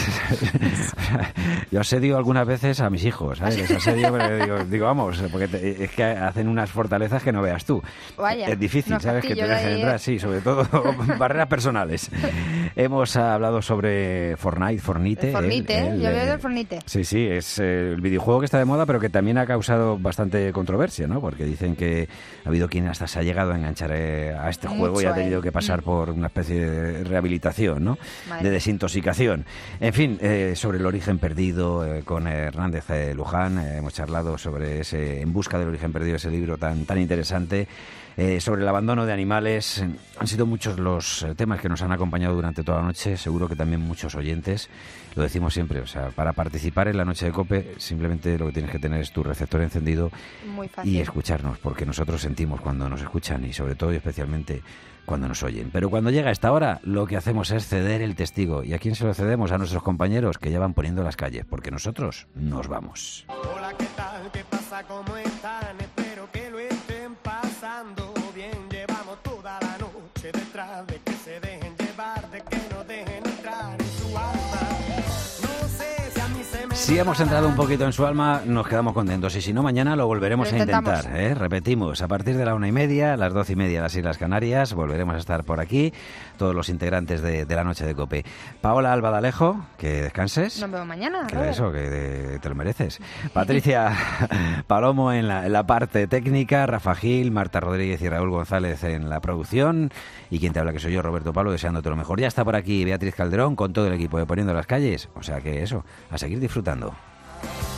Yo asedio algunas veces a mis hijos, ¿sabes? Les asedio, pero digo, vamos, porque es que hacen unas fortalezas que no veas tú. Vaya, es difícil, ¿sabes? Que te dejen entrar, sí, sobre todo barreras personales. Hemos hablado sobre Fortnite. Yo veo del Fortnite. Sí, sí, es el videojuego que está de moda, pero que también ha causado bastante controversia, ¿no? Porque dicen que ha habido quien hasta se ha llegado a enganchar a este juego y ha tenido que pasar por una especie de rehabilitación, ¿no? De desintoxicación. En fin, sobre el origen perdido con Hernández Luján, hemos charlado sobre ese En busca del origen perdido, ese libro tan interesante. Sobre el abandono de animales. Han sido muchos los temas que nos han acompañado durante toda la noche, seguro que también muchos oyentes. Lo decimos siempre, o sea, para participar en la noche de COPE simplemente lo que tienes que tener es tu receptor encendido y escucharnos, porque nosotros sentimos cuando nos escuchan y sobre todo y especialmente cuando nos oyen. Pero cuando llega esta hora, lo que hacemos es ceder el testigo. ¿Y a quién se lo cedemos? A nuestros compañeros que ya van poniendo las calles, porque nosotros nos vamos. Hola, ¿qué tal? ¿Qué pasa? ¿Cómo están? Espero que lo estén pasando bien. Llevamos toda la noche detrás de que se dejen llevar, de que no dejen entrar en su alma. No sé si a mí se me... Si hemos entrado un poquito en su alma, nos quedamos contentos. Y si no, mañana lo volveremos a intentar. Repetimos, a partir de la 1:30, a las 12:30 de las Islas Canarias, volveremos a estar por aquí, todos los integrantes de la noche de COPE. Paola Albadalejo, que descanses. Nos vemos mañana. Que eso, que te lo mereces. Patricia Palomo en la parte técnica, Rafa Gil, Marta Rodríguez y Raúl González en la producción. Y quien te habla, que soy yo, Roberto Pablo, deseándote lo mejor. Ya está por aquí Beatriz Calderón con todo el equipo de Poniendo las Calles. O sea que eso, a seguir disfrutando.